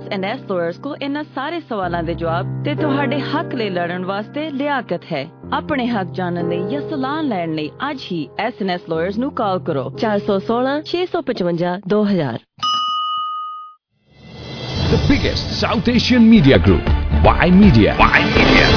S&S lawyers को इन्ना सारे सवालों के जवाब ते तुहाडे हक ले लड़न वास्ते लियाकत है। अपने हक जानने या सलाह लेने लिए आज ही S&S lawyers नु कॉल करो 416 655 2000। The biggest South Asian media group, Y Media. Y Media.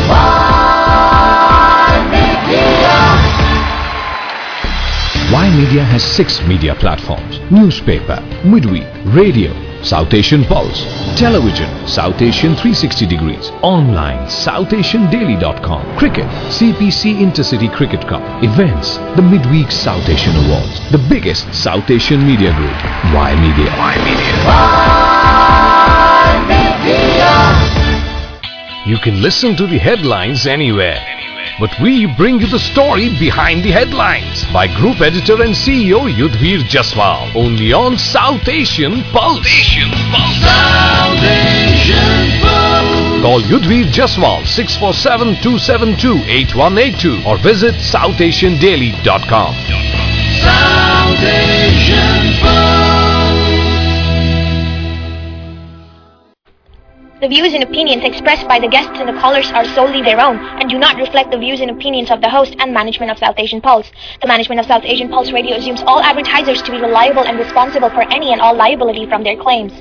Y Media has 6 media platforms: newspaper, midweek, radio, South Asian Pulse, television, South Asian 360 degrees, online, SouthAsianDaily.com, cricket, CPC Intercity Cricket Cup, events, the midweek South Asian Awards, the biggest South Asian media group, Y Media. Y Media. You can listen to the headlines anywhere, but we bring you the story behind the headlines by Group Editor and CEO Yudhvir Jaswal, only on South Asian Pulse. South Asian Pulse. Call Yudhvir Jaswal 647-272-8182 or visit SouthAsianDaily.com. South Asian Pulse. The views and opinions expressed by the guests and the callers are solely their own and do not reflect the views and opinions of the host and management of South Asian Pulse. The management of South Asian Pulse Radio assumes all advertisers to be reliable and responsible for any and all liability from their claims.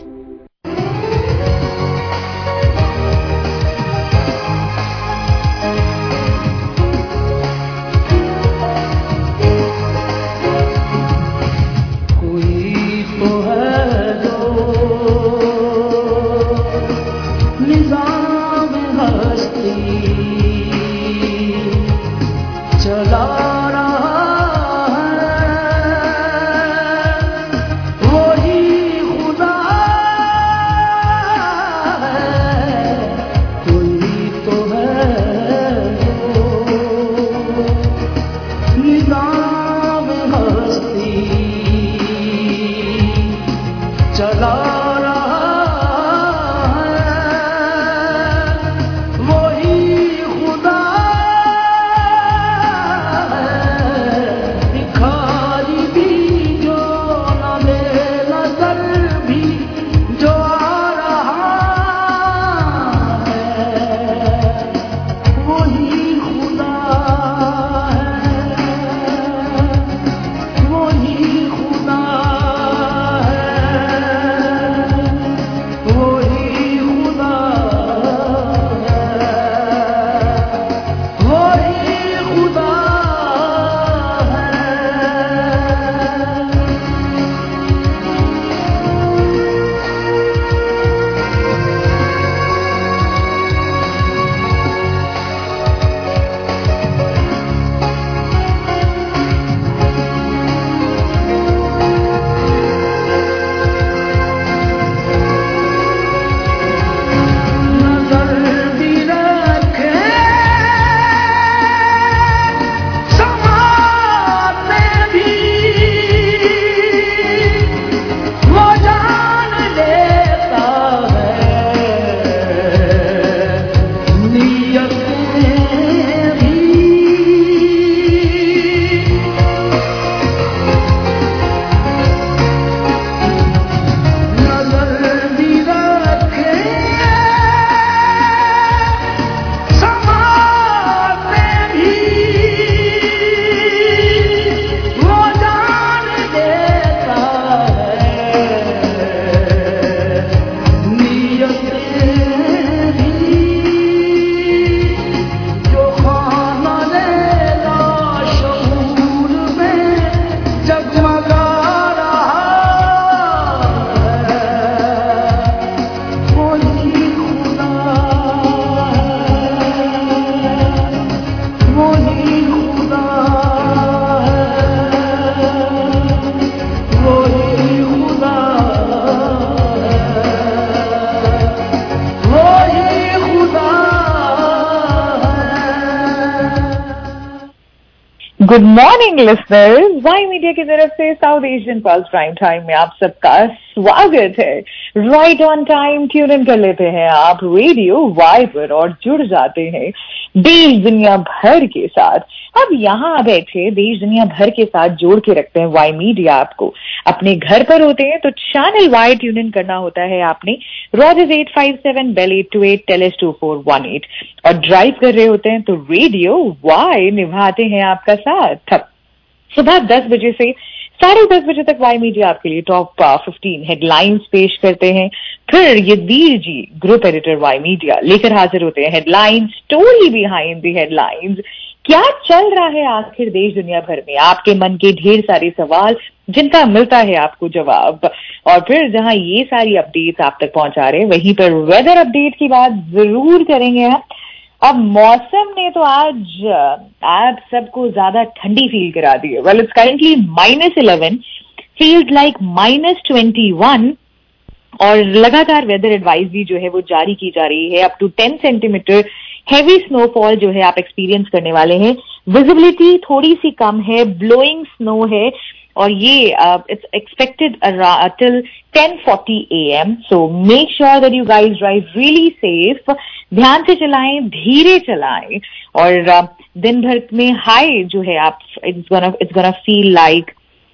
Good morning, listeners. Y media की तरफ से south Asian pulse prime time में आप सबका स्वागत है। Right on time tune in कर लेते हैं आप रेडियो वाई पर और जुड़ जाते हैं देश दुनिया भर के साथ। अब यहाँ बैठे देश दुनिया भर के साथ जोड़ के रखते हैं वाई मीडिया। आपको अपने घर पर होते हैं तो चैनल वाई ट्यून इन करना होता है आपने, रॉजर्स 857 बेल 828 टेलेस 2418, और ड्राइव कर रहे होते हैं तो रेडियो वाई निभाते हैं आपका साथ। सुबह 10 बजे से 10:30 बजे तक वाई मीडिया आपके लिए टॉप 15 हेडलाइंस पेश करते हैं। फिर Yadvir ji group editor Y media लेकर हाजिर होते हैं headlines, story behind the headlines, क्या चल रहा है आखिर देश दुनिया भर में, आपके मन के ढेर सारे सवाल जिनका मिलता है आपको जवाब। और फिर जहां ये सारी अपडेट्स आप तक पहुंचा रहे हैं वहीं पर वेदर अपडेट की बात जरूर करेंगे हम। अब मौसम ने तो आज आप सबको ज्यादा ठंडी फील करा दी है। Well, it's currently -11, feels like -21, और लगातार वेदर एडवाइजरी जो है वो जारी की जा रही है। Up to 10 centimetre heavy snowfall जो है आप एक्सपीरियंस करने वाले हैं। विजिबिलिटी थोड़ी सी कम है, ब्लोइंग स्नो है, और ये it's expected till 10:40 AM। So make sure that you guys drive really safe, ध्यान से चलाएं, धीरे चलाएं, और दिन भर में हाई जो है आप इट्स गोना फील लाइक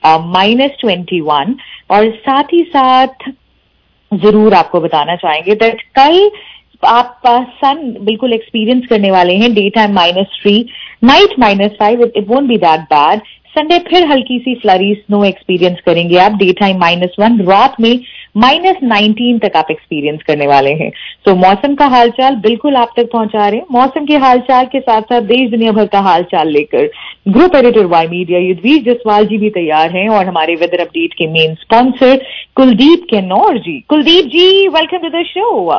-21। और साथ ही साथ जरूर आपको बताना चाहेंगे दैट कल आप सन बिल्कुल एक्सपीरियंस करने वाले हैं। Day time -3, night -5, it won't be that bad. Sunday फिर हल्की सी फ्लरी स्नो एक्सपीरियंस करेंगे आप। डे टाइम -1, रात में -19 तक आप एक्सपीरियंस करने वाले हैं। तो मौसम का हालचाल बिल्कुल आप तक पहुंचा रहे हैं। मौसम के हालचाल के साथ साथ देश दुनिया भर का हालचाल लेकर group editor Y media Yadvir Jaswal ji भी तैयार हैं, और हमारे वेदर अपडेट के main sponsor Kuldeep Kenaur ji. Kuldeep ji, welcome to the show.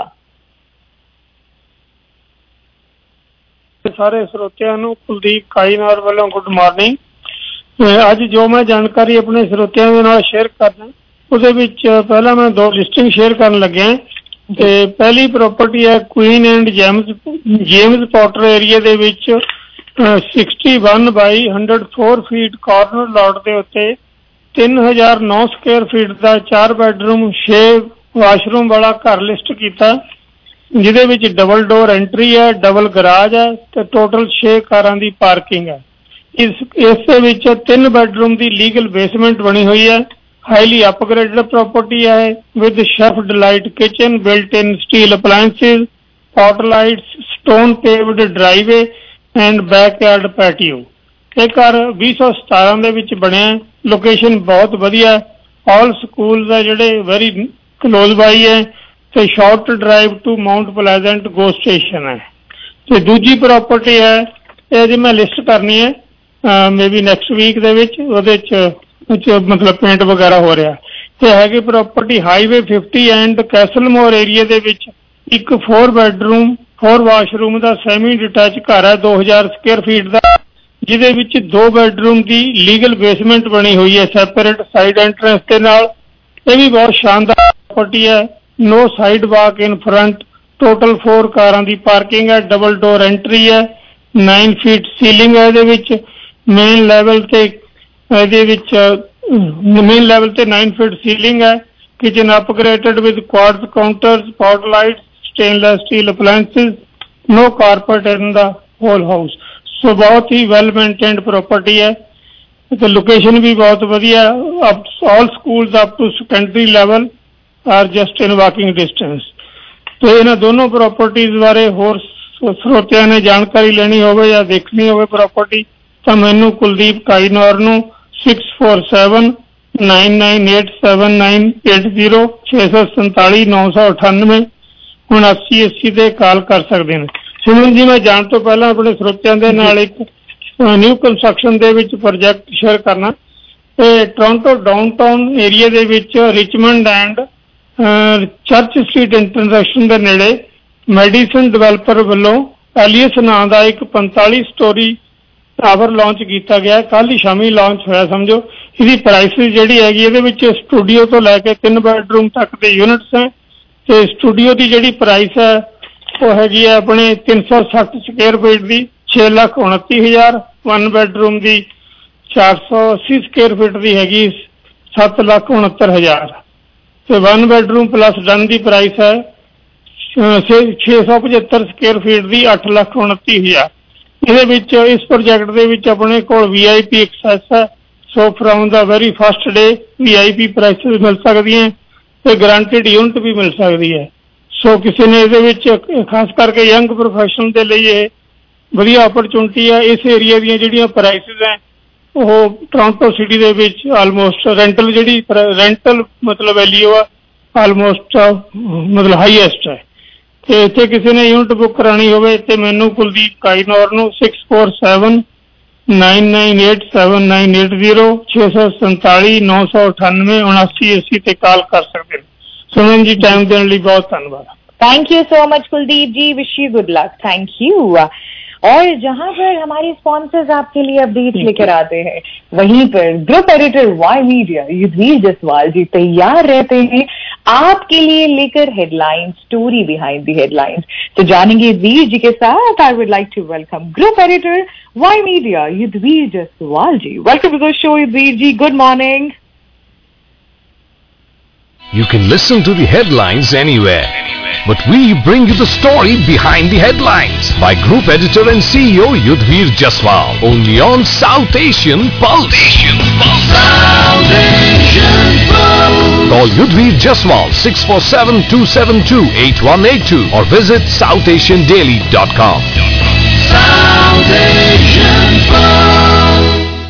ਸਾਰੇ ਸਰੋਤਿਆਂ ਨੂੰ ਕੁਲਦੀਪ ਕਾਈਨਾਰ ਵੱਲੋਂ ਗੁੱਡ ਮਾਰਨਿੰਗ। ਅੱਜ ਜੋ ਮੈਂ ਜਾਣਕਾਰੀ ਆਪਣੇ ਸਰੋਤਿਆਂ ਦੇ ਨਾਲ ਸ਼ੇਅਰ ਕਰਦਾ ਉਹਦੇ ਵਿੱਚ ਪਹਿਲਾਂ ਮੈਂ 2 ਲਿਸਟਿੰਗ ਸ਼ੇਅਰ ਕਰਨ ਲੱਗਿਆ। ਤੇ ਪਹਿਲੀ ਪ੍ਰਾਪਰਟੀ ਹੈ Queen and James Potter area ਦੇ ਵਿੱਚ 61 ਬਾਈ 104 ਫੀਟ ਕਾਰਨਰ ਲਾਟ ਦੇ ਉੱਤੇ 3009 ਸਕੁਅਰ ਫੀਟ ਦਾ 4 ਬੈਡਰੂਮ 6 ਵਾਸ਼ਰੂਮ ਵਾਲਾ ਘਰ ਲਿਸਟ ਕੀਤਾ, ਜਿਹਦੇ ਵਿੱਚ ਡਬਲ ਡੋਰ ਐਂਟਰੀ ਹੈ, ਡਬਲ ਗਰਾਜ ਹੈ ਤੇ ਟੋਟਲ 6 ਕਾਰਾਂ ਦੀ ਪਾਰਕਿੰਗ ਹੈ। ਇਸ ਦੇ ਵਿੱਚ 3 ਬੈਡਰੂਮ ਦੀ ਲੀਗਲ ਬੇਸਮੈਂਟ ਬਣੀ ਹੋਈ ਹੈ। ਹਾਈਲੀ ਅਪਗ੍ਰੇਡਡ ਪ੍ਰਾਪਰਟੀ ਹੈ with chef delight kitchen, built in steel appliances, spot lights, stone paved driveway and backyard patio. ਇਹ ਘਰ 2017 ਦੇ ਵਿੱਚ ਬਣਿਆ। ਲੋਕੇਸ਼ਨ ਬਹੁਤ ਵਧੀਆ, ਆਲ ਸਕੂਲਸ ਹੈ ਜਿਹੜੇ ਵੈਰੀ ਕਲੋਜ਼ ਬਾਈ ਹੈ ਤੇ short drive to Mount Pleasant GO station ਹੈ। ਤੇ ਦੂਜੀ ਪ੍ਰਾਪਰਟੀ ਹੈ, ਇਹ ਜੀ ਮੈਂ ਲਿਸਟ ਕਰਨੀ ਹੈ ਮੇਬੀ ਨੈਕਸਟ ਵੀਕ ਦੇ ਵਿੱਚ। ਉਹਦੇ ਚ ਮਤਲਬ ਪੇਂਟ ਵਗੈਰਾ ਹੋ ਰਿਹਾ। ਤੇ ਹੈਗੀ property highway 50 and Castlemore area ਦੇ ਵਿੱਚ ਇੱਕ 4 ਬੈਡਰੂਮ 4 ਵਾਸ਼ਰੂਮ ਦਾ ਸੈਮੀ ਡਿਟੈਚ ਘਰ ਹੈ 2000 ਸਕੁਅਰ ਫੀਟ ਦਾ, ਜਿਹਦੇ ਵਿੱਚ 2 ਬੈਡਰੂਮ ਦੀ ਲੀਗਲ ਬੇਸਮੈਂਟ ਬਣੀ ਹੋਈ ਹੈ ਸੈਪਰੇਟ ਸਾਈਡ ਐਂਟਰੈਂਸ ਦੇ ਨਾਲ। ਇਹ ਵੀ ਬਹੁਤ ਸ਼ਾਨਦਾਰ ਪ੍ਰਾਪਰਟੀ ਹੈ। No sidewalk in front, total 4 कारां दी पार्किंग है, डबल डोर एंट्री है, 9 फीट सीलिंग है। मेन लैवल ते 9 फीट सीलिंग है। Kitchen upgraded with quartz counter, spot light, stainless steel appliances, no carpet in the whole house. So बहुत ही well maintained property है। तो लोकेशन भी बहुत वधिया। All schools up to secondary level are just in walking distance. तो इन्होंने दोनों प्रॉपर्टीज बारे होर ਸਰੋਤਿਆਂ ਨੇ ਜਾਣਕਾਰੀ ਲੈਣੀ ਹੋਵੇ ਜਾਂ ਦੇਖਣੀ ਹੋਵੇ ਪ੍ਰੋਪਰਟੀ ਤਾਂ ਮੈਨੂੰ ਕੁਲਦੀਪ ਕਾਈਨੌਰ ਨੂੰ 6479987980 647 998 ਤੇ ਕਾਲ ਕਰ ਸਕਦੇ ਨੇ। ਸੁਮਨ ਜੀ, ਮੈਂ ਜਾਣ ਤੋਂ ਪਹਿਲਾਂ ਆਪਣੇ ਸਰੋਤਿਆਂ ਦੇ ਨਾਲ ਇੱਕ ਨਿਊ ਕੰਸਟਰਕਸ਼ਨ ਦੇ ਵਿੱਚ ਪ੍ਰੋਜੈਕਟ ਸ਼ੇਅਰ ਕਰਨਾ। ਤੇ ਟੋਰਾਂਟੋ ਡਾਊਨਟਾਊਨ ਏਰੀਆ ਦੇ ਵਿੱਚ Richmond and Church Street intersection ਦੇ ਨੇੜੇ ਮੈਡੀਸਨ ਡਿਵੈਲਪਰ ਵੱਲੋਂ ਐਲੀਅਸ ਨਾਂ ਦਾ ਇੱਕ 45 ਸਟੋਰੀ ਟਾਵਰ ਲਾਂਚ ਕੀਤਾ ਗਿਆ। ਕੱਲ੍ਹ ਹੀ ਸ਼ਾਮੀ ਲਾਂਚ ਹੋਇਆ ਸਮਝੋ। ਇਹਦੀ ਪ੍ਰਾਈਸਿਸ ਜਿਹੜੀ ਹੈਗੀ ਇਹਦੇ ਵਿੱਚ ਸਟੂਡੀਓ ਤੋਂ ਲੈ ਕੇ 3 ਬੈਡਰੂਮ ਤੱਕ ਦੇ ਯੂਨਿਟਸ ਹੈ। ਤੇ ਸਟੂਡੀਓ ਦੀ ਜਿਹੜੀ ਪ੍ਰਾਈਸ ਹੈ ਉਹ ਹੈਗੀ ਹੈ ਆਪਣੇ 360 ਸਕੁਅਰ ਫੀਟ ਦੀ 6,29,000, 1 ਬੈਡਰੂਮ ਦੀ 480 ਸਕੁਅਰ ਫੀਟ ਦੀ ਹੈਗੀ 7,69,000 ਤੇ 1 ਬੈਡਰੂਮ ਪਲੱਸ ਡਨ ਦੀ ਪ੍ਰਾਈਸ ਹੈ 675 ਸਕੁਅਰ ਫੀਟ ਦੀ 8,29,000। ਇਹਦੇ ਵਿੱਚ ਇਸ ਪ੍ਰੋਜੈਕਟ ਦੇ ਵਿੱਚ ਆਪਣੇ ਕੋਲ VIP ਐਕਸੈਸ ਹੈ। So from the very first day VIP prices ਮਿਲ ਸਕਦੀਆਂ ਤੇ ਗਰੰਟਿਡ ਯੂਨਿਟ ਵੀ ਮਿਲ ਸਕਦੀ ਹੈ। ਸੋ ਕਿਸੇ ਨੇ ਇਹਦੇ ਵਿੱਚ ਖਾਸ ਕਰਕੇ ਯੰਗ ਪ੍ਰੋਫੈਸ਼ਨਲ ਦੇ ਲਈ ਇਹ ਵਧੀਆ ਓਪਰਚੁਨਿਟੀ ਹੈ। ਇਸ ਏਰੀਆ ਦੀਆਂ ਜਿਹੜੀਆਂ ਪ੍ਰਾਈਸਿਸ ਹੈ ਉਹ ਟੋਰਾਂਟੋ ਸਿਟੀ ਦੇ ਵਿੱਚ ਆਲਮੋਸਟ ਰੈਂਟਲ ਮਤਲਬ ਵੈਲਿਊ ਆ ਆਲਮੋਸਟ ਮਤਲਬ ਹਾਈਐਸਟ ਹੈ। ਤੇ ਇੱਥੇ ਕਿਸੇ ਨੇ ਯੂਨਿਟ ਬੁੱਕ ਕਰਾਉਣੀ ਹੋਵੇ ਤੇ ਮੈਨੂੰ ਕੁਲਦੀਪ ਕਾਈਨੌਰ ਨੂੰ 6479987980 647 998 7980 ਤੇ ਕਾਲ ਕਰ ਸਕਦੇ ਨੇ। ਸੁਮਨ ਜੀ ਟਾਈਮ ਦੇਣ ਲਈ बहुत धन्यवाद। Thank you so much Kuldeep ji, wish you good luck. Thank you. और जहां पर हमारे स्पॉन्सर्स आपके लिए अपडेट लेकर आते हैं वहीं पर group editor Y media Yudhvir Jaswal ji तैयार रहते हैं आपके लिए लेकर headlines, story behind the headlines. तो जानेंगे युद्धवीर जी के साथ। I would like to welcome group editor Y media Yudhvir Jaswal ji. Welcome to the show Yudhvir ji, good morning. You can listen to the headlines anywhere, but we bring you the story behind the headlines by Group Editor and CEO Yudhvir Jaswal, only on South Asian Pulse. South Asian Pulse. Call Yudhvir Jaswal 647-272-8182 or visit southasiandaily.com. South Asian Pulse.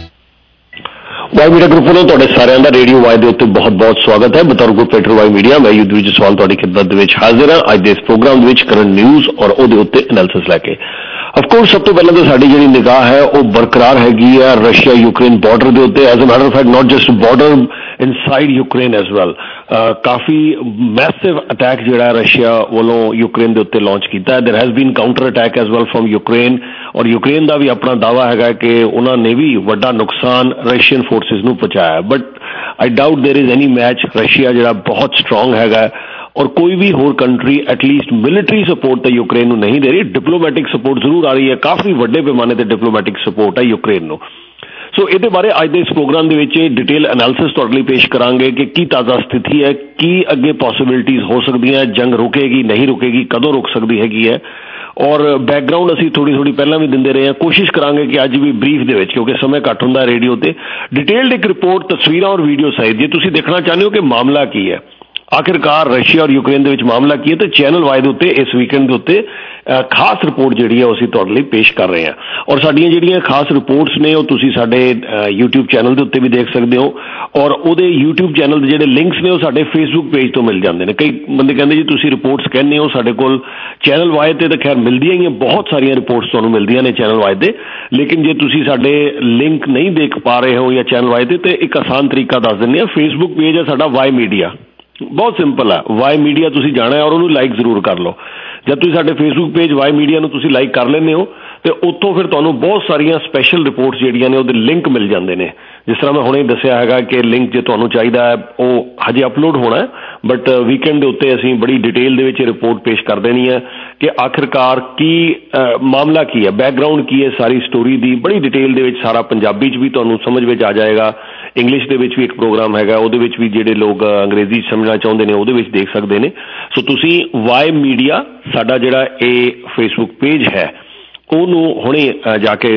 Y media group वालों तुहाडे सारिਆਂ ਦਾ radio Y ਦੇ ਉੱਤੇ बहुत-बहुत स्वागत है। बतौर group editor Y media मैं युद्धवीर जसवाल ਤੁਹਾਡੀ ਖਿਦਮਤ ਦੇ ਵਿੱਚ ਹਾਜ਼ਰ ਹਾਂ ਅੱਜ ਦੇ ਇਸ ਪ੍ਰੋਗਰਾਮ ਦੇ ਵਿੱਚ ਕਰੰਟ ਨਿਊਜ਼ ਔਰ ਉਹਦੇ ਉੱਤੇ ਐਨਾਲਿਸਿਸ ਲੈ ਕੇ। ਅਫਕੋਰਸ ਸਭ ਤੋਂ ਪਹਿਲਾਂ ਤਾਂ ਸਾਡੀ ਜਿਹੜੀ ਨਿਗਾਹ ਹੈ ਉਹ ਬਰਕਰਾਰ ਹੈਗੀ ਆ ਰਸ਼ੀਆ ਯੂਕਰੇਨ ਬਾਰਡਰ ਦੇ ਉੱਤੇ। As a matter of fact not just border inside Ukraine as well. ਕਾਫੀ ਮੈਸਿਵ ਅਟੈਕ ਜਿਹੜਾ ਰਸ਼ੀਆ ਵੱਲੋਂ ਯੂਕਰੇਨ ਦੇ ਉੱਤੇ ਲਾਂਚ ਕੀਤਾ। There has been counter attack as well from Ukraine ਔਰ ਯੂਕਰੇਨ ਦਾ ਵੀ ਆਪਣਾ ਦਾਅਵਾ ਹੈਗਾ ਕਿ ਉਹਨਾਂ ਨੇ ਵੀ ਵੱਡਾ ਨੁਕਸਾਨ ਰਸ਼ੀਅਨ ਫੋਰਸਿਸ ਨੂੰ ਪਹੁੰਚਾਇਆ। But I doubt there is any match. Russia ਜਿਹੜਾ ਬਹੁਤ ਸਟਰੋਂਗ ਹੈਗਾ ਔਰ ਕੋਈ ਵੀ ਹੋਰ ਕੰਟਰੀ ਐਟਲੀਸਟ ਮਿਲਟਰੀ ਸਪੋਰਟ ਤਾਂ ਯੂਕਰੇਨ ਨੂੰ ਨਹੀਂ ਦੇ ਰਹੀ। ਡਿਪਲੋਮੈਟਿਕ ਸਪੋਰਟ ਜ਼ਰੂਰ ਆ ਰਹੀ ਹੈ, ਕਾਫੀ ਵੱਡੇ ਪੈਮਾਨੇ ਤੇ ਡਿਪਲੋਮੈਟਿਕ ਸਪੋਰਟ ਹੈ ਯੂਕਰੇਨ ਨੂੰ। ਸੋ ਇਹਦੇ ਬਾਰੇ ਅੱਜ ਦੇ ਇਸ ਪ੍ਰੋਗਰਾਮ ਦੇ ਵਿੱਚ ਡਿਟੇਲ ਐਨਾਲਿਸਿਸ ਤੁਹਾਡੇ ਲਈ ਪੇਸ਼ ਕਰਾਂਗੇ ਕਿ ਕੀ ਤਾਜ਼ਾ ਸਥਿਤੀ ਹੈ, ਕੀ ਅੱਗੇ ਪੋਸੀਬਿਲਿਟੀਜ਼ ਹੋ ਸਕਦੀਆਂ, ਜੰਗ ਰੁਕੇਗੀ ਨਹੀਂ ਰੁਕੇਗੀ, ਕਦੋਂ ਰੁਕ ਸਕਦੀ ਹੈਗੀ ਹੈ। ਔਰ ਬੈਕਗਰਾਊਂਡ ਅਸੀਂ ਥੋੜੀ ਪਹਿਲਾਂ ਵੀ ਦਿੰਦੇ ਰਹੇ ਹਾਂ। ਕੋਸ਼ਿਸ਼ ਕਰਾਂਗੇ ਕਿ ਅੱਜ ਵੀ ਬਰੀਫ ਦੇ ਵਿੱਚ, ਕਿਉਂਕਿ ਸਮੇਂ ਘੱਟ ਹੁੰਦਾ ਰੇਡੀਓ ਤੇ, ਡਿਟੇਲਡ ਇੱਕ ਰਿਪੋਰਟ ਤਸਵੀਰਾਂ ਔਰ ਵੀਡੀਓ ਸਹਿਤ ਜੇ ਤੁਸੀਂ ਦੇਖਣਾ ਚਾਹੁੰਦੇ ਹੋ ਕਿ ਮਾਮਲਾ ਕੀ ਹੈ, ਆਖਿਰਕਾਰ ਰਸ਼ੀਆ ਔਰ ਯੂਕਰੇਨ ਦੇ ਵਿੱਚ ਮਾਮਲਾ ਕੀ ਹੈ, ਤੇ ਚੈਨਲ ਵਾਈ ਦੇ ਉੱਤੇ ਇਸ ਵੀਕਐਂਡ ਦੇ ਉੱਤੇ ਖਾਸ ਰਿਪੋਰਟ ਜਿਹੜੀ ਹੈ ਅਸੀਂ ਤੁਹਾਡੇ ਲਈ ਪੇਸ਼ ਕਰ ਰਹੇ ਹਾਂ। ਔਰ ਸਾਡੀਆਂ ਜਿਹੜੀਆਂ ਖਾਸ ਰਿਪੋਰਟਸ ਨੇ ਉਹ ਤੁਸੀਂ ਸਾਡੇ YouTube ਚੈਨਲ ਦੇ ਉੱਤੇ ਵੀ ਦੇਖ ਸਕਦੇ ਹੋ ਔਰ ਉਹਦੇ YouTube ਚੈਨਲ ਦੇ ਜਿਹੜੇ ਲਿੰਕਸ ਨੇ ਉਹ ਸਾਡੇ Facebook ਪੇਜ ਤੋਂ ਮਿਲ ਜਾਂਦੇ ਨੇ। ਕਈ ਬੰਦੇ ਕਹਿੰਦੇ ਜੀ ਤੁਸੀਂ ਰਿਪੋਰਟਸ ਕਹਿੰਦੇ ਹੋ, ਸਾਡੇ ਕੋਲ ਚੈਨਲ ਵਾਈ ਤੇ ਤਾਂ ਖੈਰ ਮਿਲਦੀਆਂ ਹੀ ਬਹੁਤ ਸਾਰੀਆਂ ਰਿਪੋਰਟਸ ਤੁਹਾਨੂੰ ਮਿਲਦੀਆਂ ਨੇ ਚੈਨਲ ਵਾਈ ਤੇ, ਲੇਕਿਨ ਜੇ ਤੁਸੀਂ ਸਾਡੇ ਲਿੰਕ ਨਹੀਂ ਦੇਖ ਪਾ ਰਹੇ ਹੋ ਜਾਂ ਚੈਨਲ ਵਾਈ ਤੇ ਇੱਕ ਆਸਾਨ ਤਰੀਕਾ ਦੱਸ ਦਿੰਦੇ ਹਾਂ। Facebook ਪੇਜ ਹੈ ਸਾਡਾ ਵਾਈ ਮੀਡੀਆ, ਬਹੁਤ ਸਿੰਪਲ ਹੈ। ਵਾਈ ਮੀਡੀਆ ਤੁਸੀਂ ਜਾਣਾ ਔਰ ਉਹਨੂੰ ਲਾਈਕ ਜ਼ਰੂਰ ਕਰ ਲਓ। ਜਦ ਤੁਸੀਂ ਸਾਡੇ ਫੇਸਬੁੱਕ ਪੇਜ ਵਾਈ ਮੀਡੀਆ ਨੂੰ ਤੁਸੀਂ ਲਾਈਕ ਕਰ ਲੈਂਦੇ ਹੋ ਤੇ ਉੱਥੋਂ ਫਿਰ ਤੁਹਾਨੂੰ ਬਹੁਤ ਸਾਰੀਆਂ ਸਪੈਸ਼ਲ ਰਿਪੋਰਟਸ ਜਿਹੜੀਆਂ ਨੇ ਉਹਦੇ ਲਿੰਕ ਮਿਲ ਜਾਂਦੇ ਨੇ। ਜਿਸ ਤਰ੍ਹਾਂ ਮੈਂ ਹੁਣੇ ਦੱਸਿਆ ਹੈਗਾ ਕਿ ਲਿੰਕ ਜੇ ਤੁਹਾਨੂੰ ਚਾਹੀਦਾ ਹੈ ਉਹ ਹਜੇ ਅਪਲੋਡ ਹੋਣਾ ਹੈ, ਬਟ ਵੀਕਐਂਡ ਦੇ ਉੱਤੇ ਅਸੀਂ ਬੜੀ ਡਿਟੇਲ ਦੇ ਵਿੱਚ ਰਿਪੋਰਟ ਪੇਸ਼ ਕਰ ਦੇਣੀ ਹੈ ਕਿ ਆਖਿਰਕਾਰ ਕੀ ਮਾਮਲਾ ਕੀ ਹੈ, ਬੈਕਗਰਾਊਂਡ ਕੀ ਹੈ ਸਾਰੀ ਸਟੋਰੀ ਦੀ, ਬੜੀ ਡਿਟੇਲ ਦੇ ਵਿੱਚ ਸਾਰਾ ਪੰਜਾਬੀ 'ਚ ਵੀ ਤੁਹਾਨੂੰ ਸਮਝ ਵਿੱਚ ਆ ਜਾਏਗਾ। ਇੰਗਲਿਸ਼ ਦੇ ਵਿੱਚ ਵੀ ਇੱਕ ਪ੍ਰੋਗਰਾਮ ਹੈਗਾ, ਉਹਦੇ ਵਿੱਚ ਵੀ ਜਿਹੜੇ ਲੋਕ ਅੰਗਰੇਜ਼ੀ ਸਮਝਣਾ ਚਾਹੁੰਦੇ ਨੇ ਉਹਦੇ ਵਿੱਚ ਦੇਖ ਸਕਦੇ ਨੇ। ਸੋ ਤੁਸੀਂ ਵਾਈ ਮੀਡੀਆ ਸਾਡਾ ਜਿਹੜਾ ਇਹ ਫੇਸਬੁੱਕ ਪੇਜ ਹੈ ਉਹਨੂੰ ਹੁਣੇ ਜਾ ਕੇ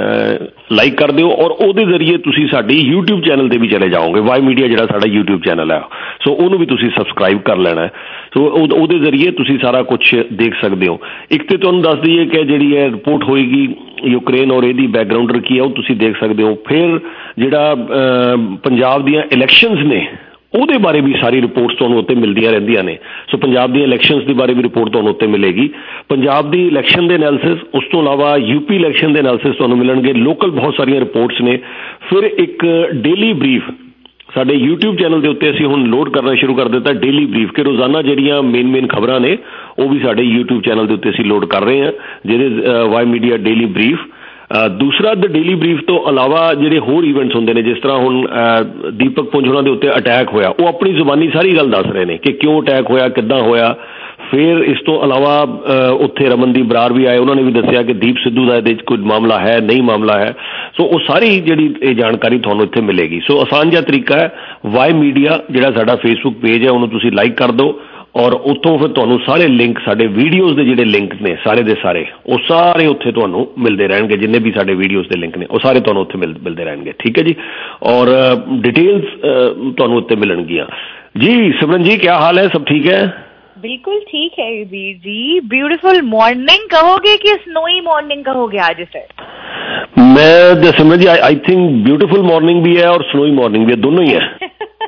ਲਾਈਕ ਕਰ ਦਿਓ ਔਰ ਉਹਦੇ ਜ਼ਰੀਏ ਤੁਸੀਂ ਸਾਡੀ YouTube ਚੈਨਲ ਤੇ ਵੀ ਚਲੇ ਜਾਓਗੇ। ਵਾਈ ਮੀਡੀਆ ਜਿਹੜਾ ਸਾਡਾ YouTube ਚੈਨਲ ਹੈ ਸੋ ਉਹਨੂੰ ਵੀ ਤੁਸੀਂ ਸਬਸਕ੍ਰਾਈਬ ਕਰ ਲੈਣਾ। ਸੋ ਉਹਦੇ ਜ਼ਰੀਏ ਤੁਸੀਂ ਸਾਰਾ ਕੁਝ ਦੇਖ ਸਕਦੇ ਹੋ। ਇੱਕ ਤੇ ਤੁਹਾਨੂੰ ਦੱਸ ਦਈਏ ਕਿ ਜਿਹੜੀ ਇਹ ਰਿਪੋਰਟ ਹੋਏਗੀ ਯੂਕਰੇਨ ਔਰ ਇਹਦੀ ਬੈਕਗਰਾਊਂਡਰ ਕੀ ਹੈ ਉਹ ਤੁਸੀਂ ਦੇਖ ਸਕਦੇ ਹੋ। ਫਿਰ ਜਿਹੜਾ ਪੰਜਾਬ ਦੀਆਂ ਇਲੈਕਸ਼ਨਸ ਨੇ ਉਹਦੇ ਬਾਰੇ ਵੀ ਸਾਰੀ ਰਿਪੋਰਟਸ ਤੁਹਾਨੂੰ ਉੱਤੇ ਮਿਲਦੀਆਂ ਰਹਿੰਦੀਆਂ ਨੇ। ਸੋ ਪੰਜਾਬ ਦੀਆਂ ਇਲੈਕਸ਼ਨਸ ਦੇ ਬਾਰੇ ਵੀ ਰਿਪੋਰਟ ਤੁਹਾਨੂੰ ਉੱਤੇ ਮਿਲੇਗੀ। ਪੰਜਾਬ ਦੀ ਇਲੈਕਸ਼ਨ ਦੇ ਐਨਾਲਿਸਿਸ, ਉਸ ਤੋਂ ਇਲਾਵਾ ਯੂਪੀ ਇਲੈਕਸ਼ਨ ਦੇ ਐਨਾਲਿਸਿਸ ਤੁਹਾਨੂੰ ਮਿਲਣਗੇ। ਲੋਕਲ ਬਹੁਤ ਸਾਰੀਆਂ ਰਿਪੋਰਟਸ ਨੇ। ਫਿਰ ਇੱਕ ਡੇਲੀ ਬਰੀਫ ਸਾਡੇ YouTube ਚੈਨਲ ਦੇ ਉੱਤੇ ਅਸੀਂ ਹੁਣ ਲੋਡ ਕਰਨਾ ਸ਼ੁਰੂ ਕਰ ਦਿੱਤਾ, ਡੇਲੀ ਬਰੀਫ, ਕਿ ਰੋਜ਼ਾਨਾ ਜਿਹੜੀਆਂ ਮੇਨ ਖਬਰਾਂ ਨੇ ਉਹ ਵੀ ਸਾਡੇ YouTube ਚੈਨਲ ਦੇ ਉੱਤੇ ਅਸੀਂ ਲੋਡ ਕਰ ਰਹੇ ਹਾਂ, ਜਿਹਦੇ ਵਾਈ ਮੀਡੀਆ ਡੇਲੀ ਬਰੀਫ। दूसरा द डेली ब्रीफ तो अलावा ਜਿਹੜੇ ਹੋਰ ਇਵੈਂਟਸ ਹੁੰਦੇ ਨੇ, ਜਿਸ ਤਰ੍ਹਾਂ ਹੁਣ ਦੀਪਕ ਪੁੰਜ ਹੋਰਾਂ ਦੇ ਉੱਤੇ ਅਟੈਕ ਹੋਇਆ, ਉਹ ਆਪਣੀ ਜ਼ੁਬਾਨੀ ਸਾਰੀ ਗੱਲ ਦੱਸ ਰਹੇ ਨੇ ਕਿ ਕਿਉਂ ਅਟੈਕ ਹੋਇਆ, ਕਿੱਦਾਂ ਹੋਇਆ। ਫਿਰ ਇਸ ਤੋਂ ਇਲਾਵਾ ਉੱਥੇ ਰਮਨਦੀਪ ਬਰਾੜ ਵੀ ਆਏ, ਉਹਨਾਂ ਨੇ ਵੀ ਦੱਸਿਆ ਕਿ ਦੀਪ ਸਿੱਧੂ ਦਾ ਇਹਦੇ 'ਚ ਕੋਈ ਮਾਮਲਾ ਹੈ, ਨਹੀਂ ਮਾਮਲਾ ਹੈ। ਸੋ ਉਹ ਸਾਰੀ ਜਿਹੜੀ ਇਹ ਜਾਣਕਾਰੀ ਤੁਹਾਨੂੰ ਇੱਥੇ ਮਿਲੇਗੀ। ਸੋ ਆਸਾਨ ਜਿਹਾ ਤਰੀਕਾ ਹੈ, ਵਾਈ ਮੀਡੀਆ ਜਿਹੜਾ ਸਾਡਾ ਫੇਸਬੁੱਕ ਪੇਜ ਹੈ ਉਹਨੂੰ ਤੁਸੀਂ ਲਾਈਕ ਕਰ ਦਿਓ, ਔਰ ਉੱਥੋਂ ਫਿਰ ਤੁਹਾਨੂੰ ਸਾਰੇ ਲਿੰਕ, ਸਾਡੇ ਵੀਡੀਓਜ਼ ਦੇ ਜਿਹੜੇ ਲਿੰਕ ਨੇ ਸਾਰੇ ਦੇ ਸਾਰੇ, ਉਹ ਸਾਰੇ ਉੱਥੇ ਤੁਹਾਨੂੰ ਮਿਲਦੇ ਰਹਿਣਗੇ। ਜਿੰਨੇ ਵੀ ਸਾਡੇ ਵੀਡੀਓਜ਼ ਦੇ ਲਿੰਕ ਨੇ ਉਹ ਸਾਰੇ ਤੁਹਾਨੂੰ ਉੱਥੇ ਮਿਲਦੇ ਰਹਿਣਗੇ। ਠੀਕ ਹੈ ਜੀ, ਔਰ डिटेल्स ਤੁਹਾਨੂੰ ਉੱਤੇ ਮਿਲਣਗੀਆਂ। जी सिमरन जी, क्या हाल है? सब ठीक है? बिल्कुल ठीक है वीर जी। ब्यूटीफुल मॉर्निंग कहोगे कि स्नोई मॉर्निंग कहोगे आज इसे? मैं Simran ji I think beautiful morning भी है और स्नोई मॉर्निंग भी है, दोनों ही है।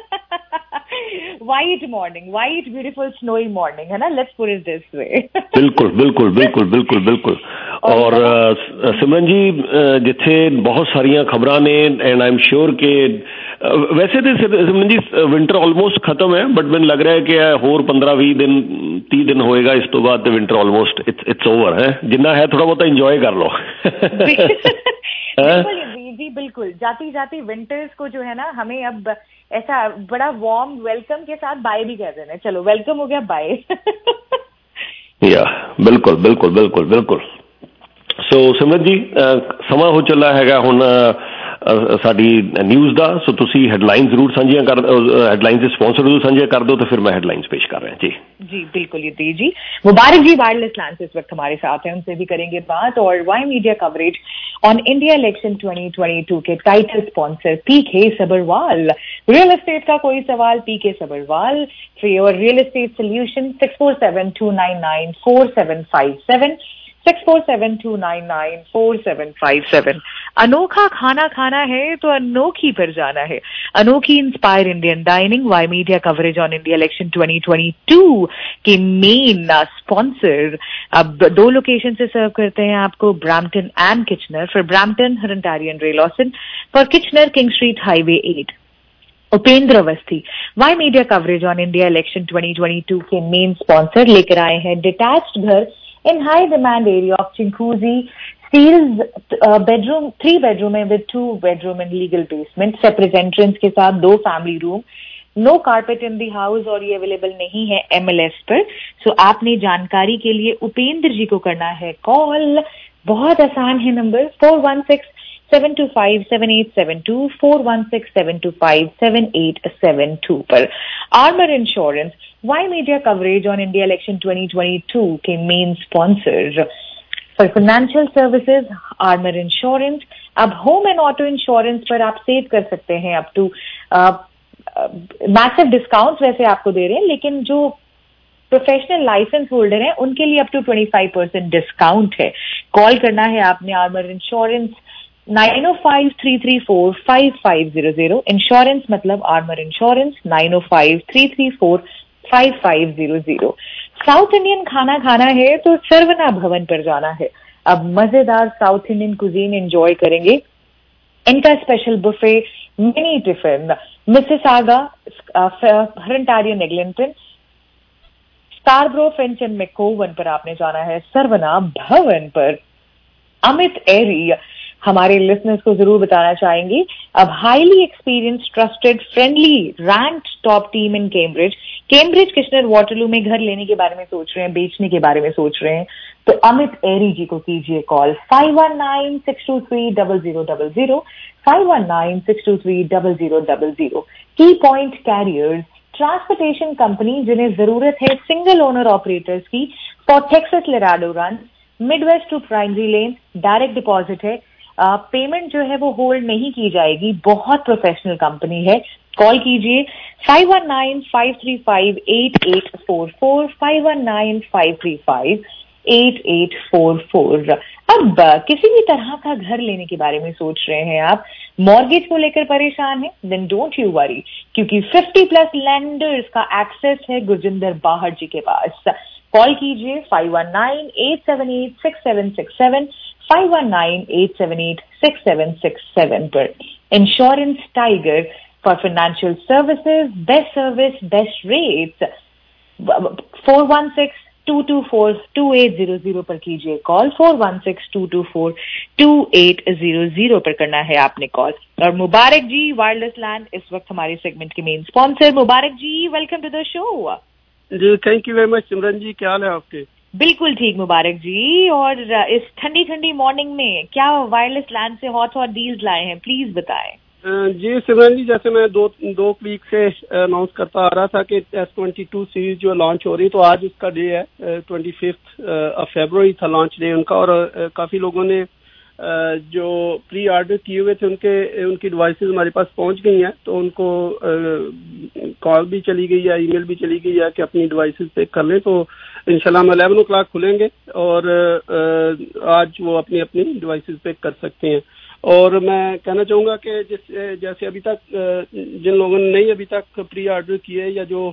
White morning, white beautiful snowy morning है ना, let's put it this way. बिल्कुल बिल्कुल बिल्कुल बिल्कुल बिल्कुल। और सिमरन जी, जिथे बहुत सारिया खबरां ने एंड आई एम श्योर के वैसे तो सिमरन जी विंटर ऑलमोस्ट खत्म है, बट मैंने लग रहा है कि होर 15-20 दिन 30 दिन होएगा, इस तो बाद विंटर ऑलमोस्ट इट्स ओवर है। जिन्ना है थोड़ा बहुत इंजॉय कर लो। बिल्कुल जी, बिल्कुल। जाती जाती विंटर्स को जो है ना, हमें अब ऐसा बड़ा वार्म वेलकम के साथ बाय भी कर देना है। चलो वेलकम हो गया, बाय। या बिल्कुल बिल्कुल बिल्कुल बिल्कुल। सो सिमरन जी, समा हो चला हैगा हुण साडी न्यूज़ दा। सो तुसी हेडलाइन जरूर साझियां कर, हेडलाइन से स्पॉन्सर जरूर साझियां कर दो, तो फिर मैं हेडलाइंस पेश कर रहा हूं। जी बिल्कुल ये जी। मुबारक जी वायरलेस लैंड इस वक्त हमारे साथ हैं, उनसे भी करेंगे बात। और Y media coverage on India election 2022 के title sponsor PK Sabharwal. Real estate का कोई सवाल, PK Sabharwal for your real estate solution. 6472994757 6472994757। अनोखा खाना खाना है तो अनोखी पर जाना है। Anokhi inspire Indian dining Y media coverage on India election 2022 के मेन स्पॉन्सर अब 2 लोकेशन से सर्व करते हैं आपको, Brampton and Kitchener. For Brampton, Hurontario and Ray Lawson. For Kitchener, King Street highway 8। Upendra Awasthi Y media coverage on India election 2022 के main sponsor लेकर आए हैं डिटैच्ड घर in high demand area of Chinguzi, Steel's bedroom, 3 bedroom with 2 bedroom and legal basement, separate entrance के साथ 2 family room, no carpet in the house, और ये available नहीं है MLS पर। सो आपने जानकारी के लिए उपेंद्र जी को करना है कॉल। बहुत आसान है नंबर 4167257872 4167257872 पर। Armour insurance Y media coverage on India election 2022 के main sponsor. For financial services, Armour insurance. अब होम एंड ऑटो इंश्योरेंस पर आप सेव कर सकते हैं अप टू मैसिव डिस्काउंट वैसे आपको दे रहे हैं, लेकिन जो प्रोफेशनल लाइसेंस होल्डर हैं उनके लिए अप टू 25% डिस्काउंट है। कॉल करना है आपने आर्मर इंश्योरेंस 905-334-5500। इंश्योरेंस मतलब आर्मर इंश्योरेंस 905-334-5500। साउथ इंडियन खाना खाना है तो सर्वना भवन पर जाना है। अब मजेदार साउथ इंडियन कुजीन एंजॉय करेंगे। इनका special buffet, mini tiffin, Mississauga, Hurontario Eglinton, Scarborough, Finch and McCowan पर आपने जाना है। सर्वना भवन पर अमित एरी हमारे लिसनर्स को जरूर बताना चाहेंगे। अब highly experience, trusted, friendly, ranked top team in Cambridge. Kitchener, Waterloo में घर लेने के बारे में सोच रहे हैं, बेचने के बारे में सोच रहे हैं, तो अमित एरी जी को कीजिए कॉल 5196230000 5196230000। की पॉइंट कैरियर्स, ट्रांसपोर्टेशन कंपनी जिन्हें जरूरत है सिंगल ओनर ऑपरेटर्स की for Texas Laredo run, midwest to primary lane. Direct deposit है, पेमेंट जो है वो होल्ड नहीं की जाएगी। बहुत प्रोफेशनल कंपनी है। कॉल कीजिए 5195358844 5195358844। अब किसी भी तरह का घर लेने के बारे में सोच रहे हैं आप, मॉर्गेज को लेकर परेशान हैं, देन डोंट यू वरी, क्योंकि 50+ लैंडर्स का एक्सेस है गुरजिंदर बाहर जी के पास। कॉल कीजिए 5198786767 5198786767 पर। Insurance tiger for financial services, best service, best rates. 416-224-2800 पर कीजिए कॉल। 416-224-2800 पर करना है आपने कॉल। और मुबारक जी वायरलेस लैंड इस वक्त हमारे सेगमेंट के main sponsor. Mubarak ji, welcome to the show. जी thank you very much Simran ji, क्या हाल है आपके? बिल्कुल ठीक मुबारक जी। और इस ठंडी ठंडी मॉर्निंग में क्या वायरलेस लैंड से हॉट डील्स लाए हैं, प्लीज बताएं। जी सिमरन जी, जैसे मैं दो वीक से अनाउंस करता आ रहा था कि S22 सीरीज जो लॉन्च हो रही, तो आज उसका डे है 25 फरवरी था लॉन्च डे उनका। और काफी लोगों ने जो प्री ऑर्डर किए हुए थे उनकी डिवाइसेस हमारे पास पहुंच गई हैं, तो उनको कॉल भी चली गई है, ईमेल भी चली गई है कि अपनी डिवाइसेस पे कर लें। तो इंशाल्लाह हम 11 o'clock खुलेंगे और आज वो अपनी अपनी डिवाइसेस पे कर सकते हैं। और मैं कहना चाहूंगा कि जैसे अभी तक जिन लोगों ने नहीं अभी तक प्री ऑर्डर किए या जो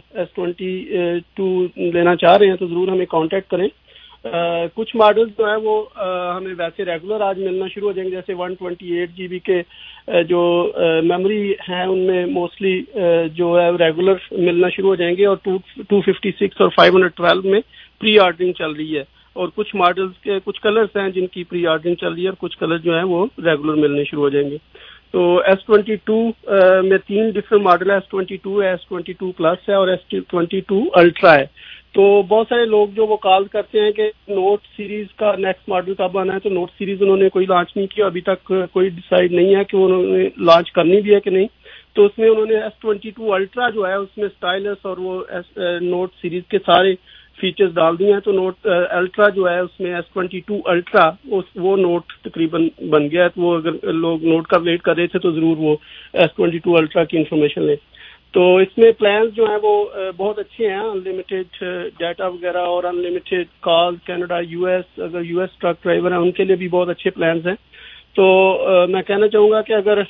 S22 लेना चाह रहे हैं, तो जरूर हमें कांटेक्ट करें। कुछ मॉडल्स जो है वो हमें वैसे रेगुलर आज मिलना शुरू हो जाएंगे, जैसे 128 GB के जो मेमोरी है उनमें मोस्टली जो है रेगुलर मिलना शुरू हो जाएंगे, और 256 और 512 में प्री ऑर्डरिंग चल रही है। और कुछ मॉडल्स के कुछ कलर्स हैं जिनकी प्री ऑर्डरिंग चल रही है, और कुछ कलर जो है वो रेगुलर मिलने शुरू हो जाएंगे। तो S22 में 3 डिफरेंट मॉडल है, S22 है, S22 प्लस है और S22 अल्ट्रा है। तो बहुत सारे लोग जो वो कॉल करते हैं कि नोट सीरीज का नेक्स्ट मॉडल कब आना है, तो नोट सीरीज उन्होंने कोई लॉन्च नहीं किया अभी तक, कोई डिसाइड नहीं है कि उन्होंने लॉन्च करनी भी है कि नहीं। तो उसमें उन्होंने S22 अल्ट्रा जो है उसमें स्टाइलस और वो नोट सीरीज के सारे फीचर्स डाल दिए हैं। तो नोट अल्ट्रा जो है उसमें S22 अल्ट्रा वो नोट तकरीबन बन गया है। तो वो अगर लोग नोट का वेट कर रहे थे तो जरूर वो S22 अल्ट्रा की इंफॉर्मेशन लें। तो इसमें प्लान्स जो हैं वो बहुत अच्छे हैं, अनलिमिटेड डाटा वगैरह और अनलिमिटेड कॉल कनाडा US, अगर US ट्रक ड्राइवर हैं उनके लिए भी बहुत अच्छे प्लान्स हैं। तो मैं कहना चाहूँगा कि अगर